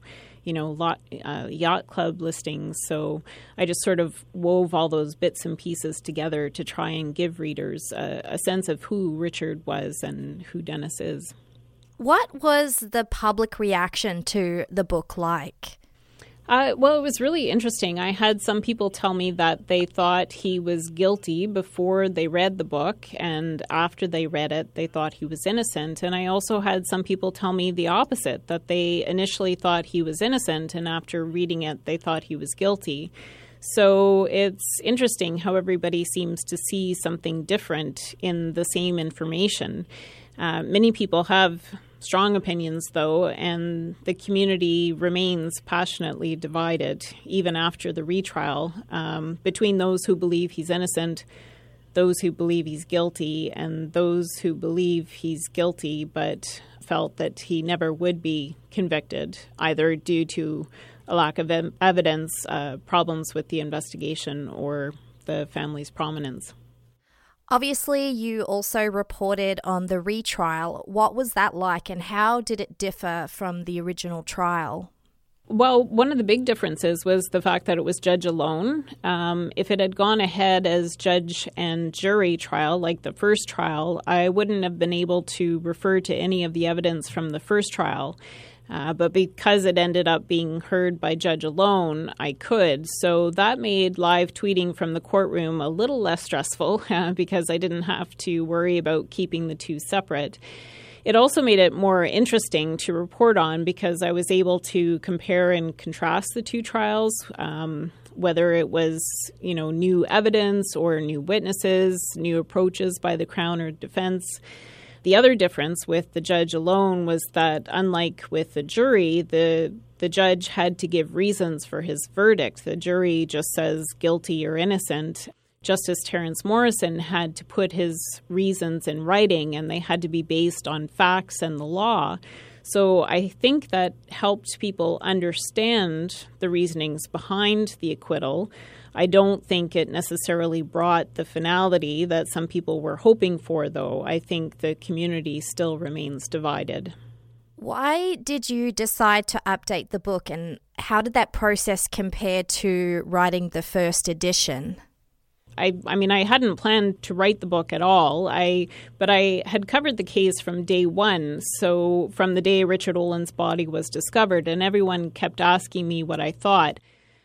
yacht club listings. So I just sort of wove all those bits and pieces together to try and give readers a sense of who Richard was and who Dennis is. What was the public reaction to the book like? Well, it was really interesting. I had some people tell me that they thought he was guilty before they read the book, and after they read it, they thought he was innocent. And I also had some people tell me the opposite, that they initially thought he was innocent, and after reading it, they thought he was guilty. So it's interesting how everybody seems to see something different in the same information. Many people have strong opinions, though, and the community remains passionately divided, even after the retrial, between those who believe he's innocent, those who believe he's guilty, and those who believe he's guilty but felt that he never would be convicted, either due to a lack of evidence, problems with the investigation, or the family's prominence. Obviously, you also reported on the retrial. What was that like, and how did it differ from the original trial? Well, one of the big differences was the fact that it was judge alone. If it had gone ahead as judge and jury trial, like the first trial, I wouldn't have been able to refer to any of the evidence from the first trial. But because it ended up being heard by judge alone, I could. So that made live tweeting from the courtroom a little less stressful because I didn't have to worry about keeping the two separate. It also made it more interesting to report on because I was able to compare and contrast the two trials, whether it was, new evidence or new witnesses, new approaches by the Crown or defense. The other difference with the judge alone was that, unlike with the jury, the judge had to give reasons for his verdict. The jury just says guilty or innocent. Justice Terrence Morrison had to put his reasons in writing, and they had to be based on facts and the law. So I think that helped people understand the reasonings behind the acquittal. I don't think it necessarily brought the finality that some people were hoping for, though. I think the community still remains divided. Why did you decide to update the book, and how did that process compare to writing the first edition? I mean, I hadn't planned to write the book at all, but I had covered the case from day one, so from the day Richard Olin's body was discovered, and everyone kept asking me what I thought.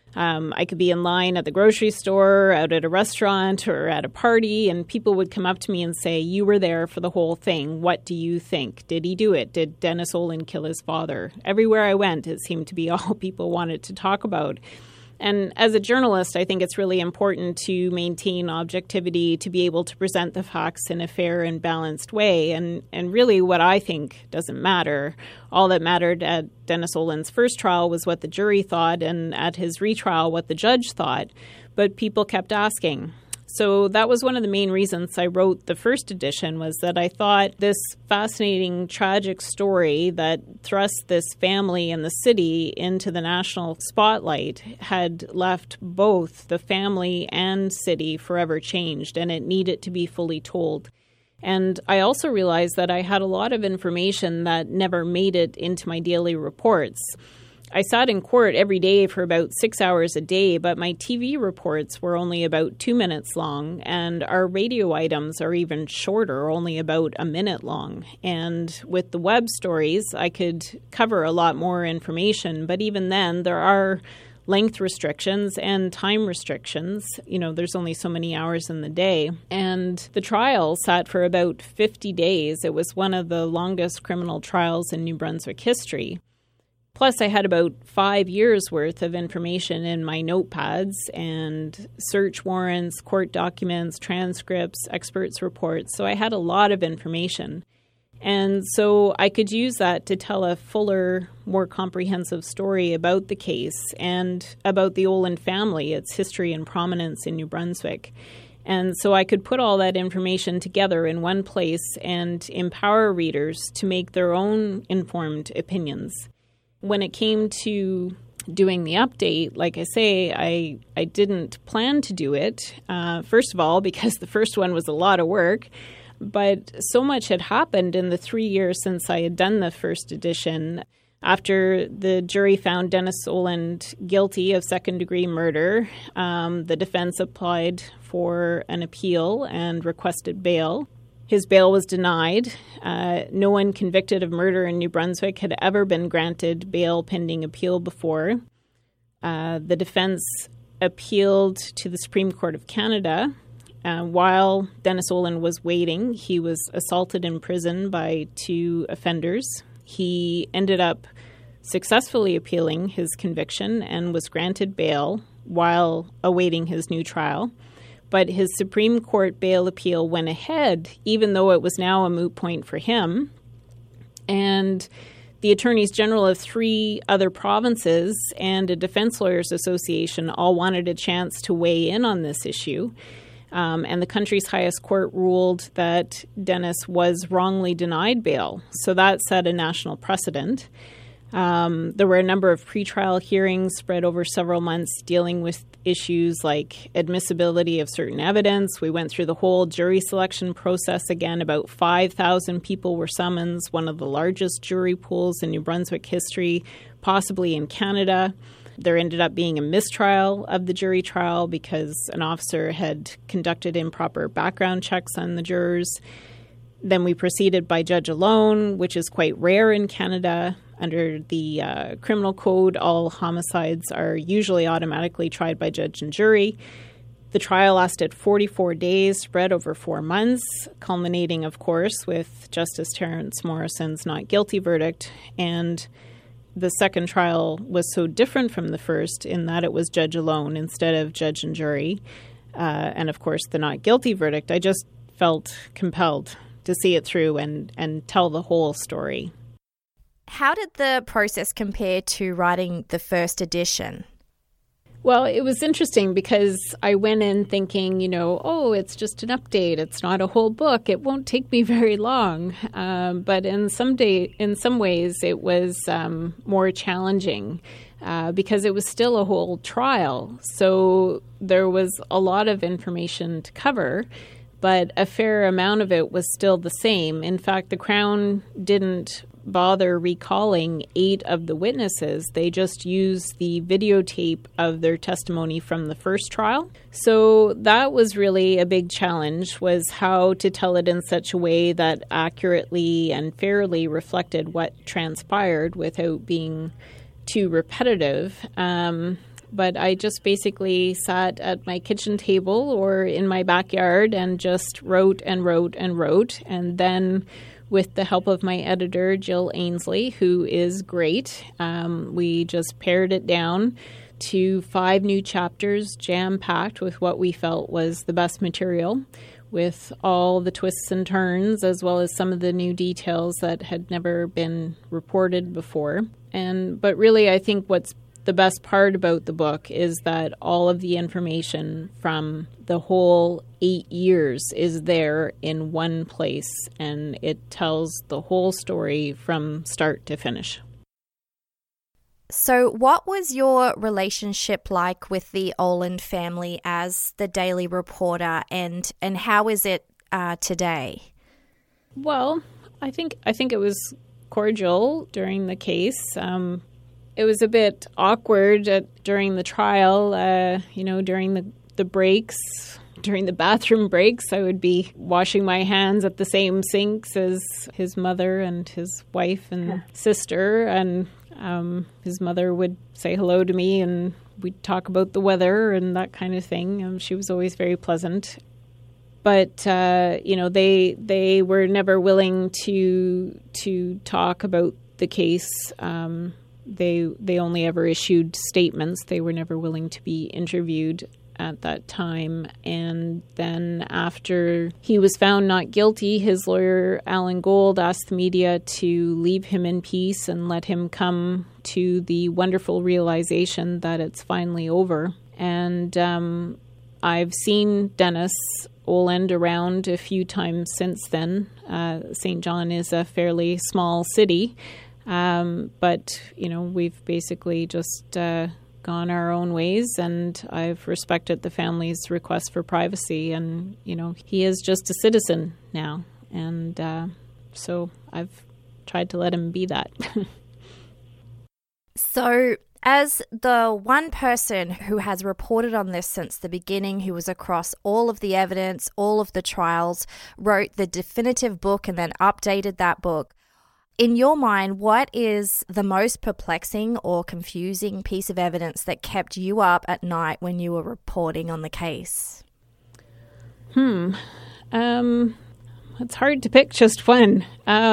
I could be in line at the grocery store, out at a restaurant, or at a party, and people would come up to me and say, "You were there for the whole thing. What do you think? Did he do it? Did Dennis Olin kill his father?" Everywhere I went, it seemed to be all people wanted to talk about. And as a journalist, I think it's really important to maintain objectivity, to be able to present the facts in a fair and balanced way. And really what I think doesn't matter. All that mattered at Dennis Olin's first trial was what the jury thought, and at his retrial, what the judge thought. But people kept asking. So that was one of the main reasons I wrote the first edition, was that I thought this fascinating, tragic story that thrust this family and the city into the national spotlight had left both the family and city forever changed, and it needed to be fully told. And I also realized that I had a lot of information that never made it into my daily reports. I sat in court every day for about 6 hours a day, but my TV reports were only about 2 minutes long, and our radio items are even shorter, only about a minute long. And with the web stories, I could cover a lot more information, but even then, there are length restrictions and time restrictions. You know, there's only so many hours in the day. And the trial sat for about 50 days. It was one of the longest criminal trials in New Brunswick history. Plus, I had about 5 years' worth of information in my notepads and search warrants, court documents, transcripts, experts' reports. So I had a lot of information. And so I could use that to tell a fuller, more comprehensive story about the case and about the Olin family, its history and prominence in New Brunswick. And so I could put all that information together in one place and empower readers to make their own informed opinions. When it came to doing the update, like I say, I didn't plan to do it, first of all, because the first one was a lot of work. But so much had happened in the 3 years since I had done the first edition. After the jury found Dennis Olin guilty of second-degree murder, the defense applied for an appeal and requested bail. His bail was denied. No one convicted of murder in New Brunswick had ever been granted bail pending appeal before. The defense appealed to the Supreme Court of Canada. While Dennis Olin was waiting, he was assaulted in prison by 2 offenders. He ended up successfully appealing his conviction and was granted bail while awaiting his new trial. But his Supreme Court bail appeal went ahead, even though it was now a moot point for him. And the attorneys general of 3 other provinces and a defense lawyers association all wanted a chance to weigh in on this issue. And the country's highest court ruled that Dennis was wrongly denied bail. So that set a national precedent. There were a number of pretrial hearings spread over several months dealing with issues like admissibility of certain evidence. We went through the whole jury selection process again. About 5,000 people were summoned, one of the largest jury pools in New Brunswick history, possibly in Canada. There ended up being a mistrial of the jury trial because an officer had conducted improper background checks on the jurors. Then we proceeded by judge alone, which is quite rare in Canada. Under the criminal code, all homicides are usually automatically tried by judge and jury. The trial lasted 44 days, spread over 4 months, culminating, of course, with Justice Terrence Morrison's not guilty verdict. And the second trial was so different from the first in that it was judge alone instead of judge and jury. And, of course, the not guilty verdict, I just felt compelled to see it through and tell the whole story. How did the process compare to writing the first edition? Well, it was interesting because I went in thinking, it's just an update. It's not a whole book. It won't take me very long. But in some ways, it was more challenging because it was still a whole trial. So there was a lot of information to cover, but a fair amount of it was still the same. In fact, the Crown didn't bother recalling 8 of the witnesses. They just used the videotape of their testimony from the first trial. So that was really a big challenge, was how to tell it in such a way that accurately and fairly reflected what transpired without being too repetitive. But I just basically sat at my kitchen table or in my backyard and just wrote and wrote and wrote. And then with the help of my editor, Jill Ainsley, who is great, we just pared it down to 5 new chapters, jam-packed with what we felt was the best material, with all the twists and turns, as well as some of the new details that had never been reported before. But really, I think what's the best part about the book is that all of the information from the whole 8 years is there in one place, and it tells the whole story from start to finish. So what was your relationship like with the Oland family as the Daily Reporter, and how is it today? Well, I think it was cordial during the case. It was a bit awkward during the trial, during the breaks, during the bathroom breaks. I would be washing my hands at the same sinks as his mother and his wife and sister, and his mother would say hello to me, and we'd talk about the weather and that kind of thing. She was always very pleasant. But, they were never willing to talk about the case. They only ever issued statements. They were never willing to be interviewed at that time. And then after he was found not guilty, his lawyer, Alan Gold, asked the media to leave him in peace and let him come to the wonderful realization that it's finally over. And I've seen Dennis Oland around a few times since then. St. John is a fairly small city. But, we've basically just gone our own ways, and I've respected the family's request for privacy. And, he is just a citizen now. And so I've tried to let him be that. So as the one person who has reported on this since the beginning, who was across all of the evidence, all of the trials, wrote the definitive book and then updated that book, in your mind, what is the most perplexing or confusing piece of evidence that kept you up at night when you were reporting on the case? It's hard to pick just one.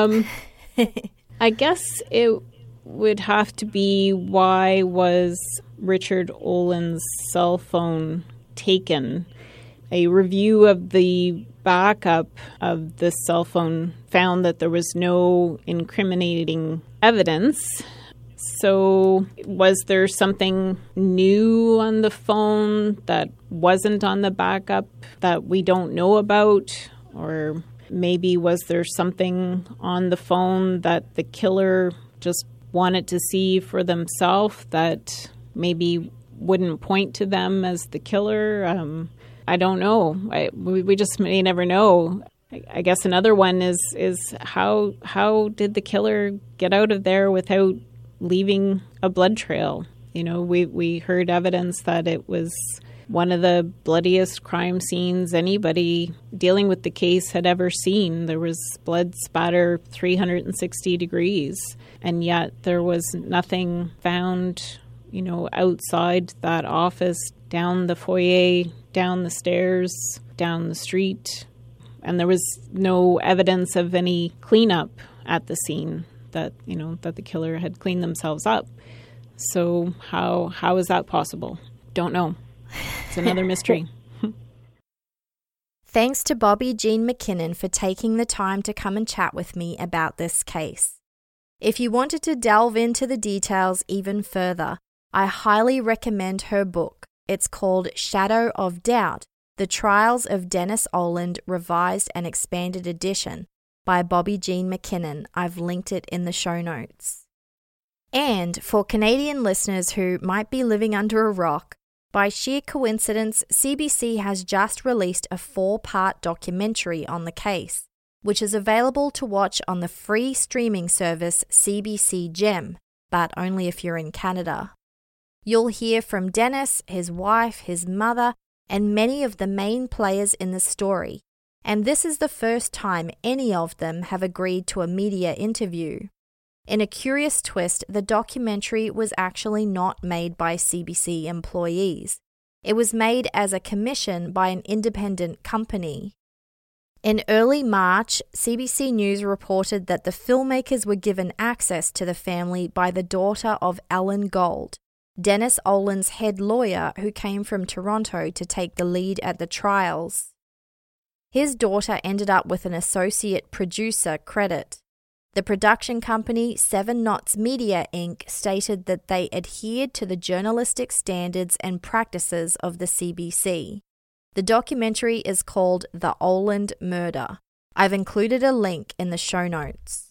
I guess it would have to be, why was Richard Oland's cell phone taken? A review of the backup of the cell phone found that there was no incriminating evidence. So was there something new on the phone that wasn't on the backup that we don't know about? Or maybe was there something on the phone that the killer just wanted to see for themselves that maybe wouldn't point to them as the killer? I don't know. We just may never know. I guess another one is how did the killer get out of there without leaving a blood trail? We heard evidence that it was one of the bloodiest crime scenes anybody dealing with the case had ever seen. There was blood spatter 360 degrees, and yet there was nothing found, outside that office, down the foyer, down the stairs, down the street. And there was no evidence of any cleanup at the scene that the killer had cleaned themselves up. So how is that possible? Don't know. It's another mystery. Thanks to Bobby Jean McKinnon for taking the time to come and chat with me about this case. If you wanted to delve into the details even further, I highly recommend her book. It's called Shadow of Doubt, The Trials of Dennis Oland, Revised and Expanded Edition by Bobby Jean McKinnon. I've linked it in the show notes. And for Canadian listeners who might be living under a rock, by sheer coincidence, CBC has just released a 4-part documentary on the case, which is available to watch on the free streaming service CBC Gem, but only if you're in Canada. You'll hear from Dennis, his wife, his mother, and many of the main players in the story, and this is the first time any of them have agreed to a media interview. In a curious twist, the documentary was actually not made by CBC employees. It was made as a commission by an independent company. In early March, CBC News reported that the filmmakers were given access to the family by the daughter of Alan Gold, Dennis Oland's head lawyer who came from Toronto to take the lead at the trials. His daughter ended up with an associate producer credit. The production company 7 Knots Media Inc. stated that they adhered to the journalistic standards and practices of the CBC. The documentary is called The Oland Murder. I've included a link in the show notes.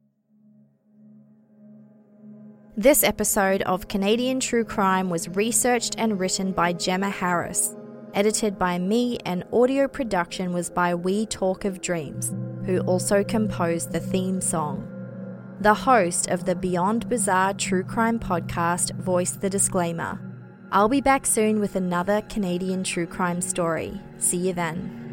This episode of Canadian True Crime was researched and written by Gemma Harris, edited by me, and audio production was by We Talk of Dreams, who also composed the theme song. The host of the Beyond Bizarre True Crime podcast voiced the disclaimer. I'll be back soon with another Canadian true crime story. See you then.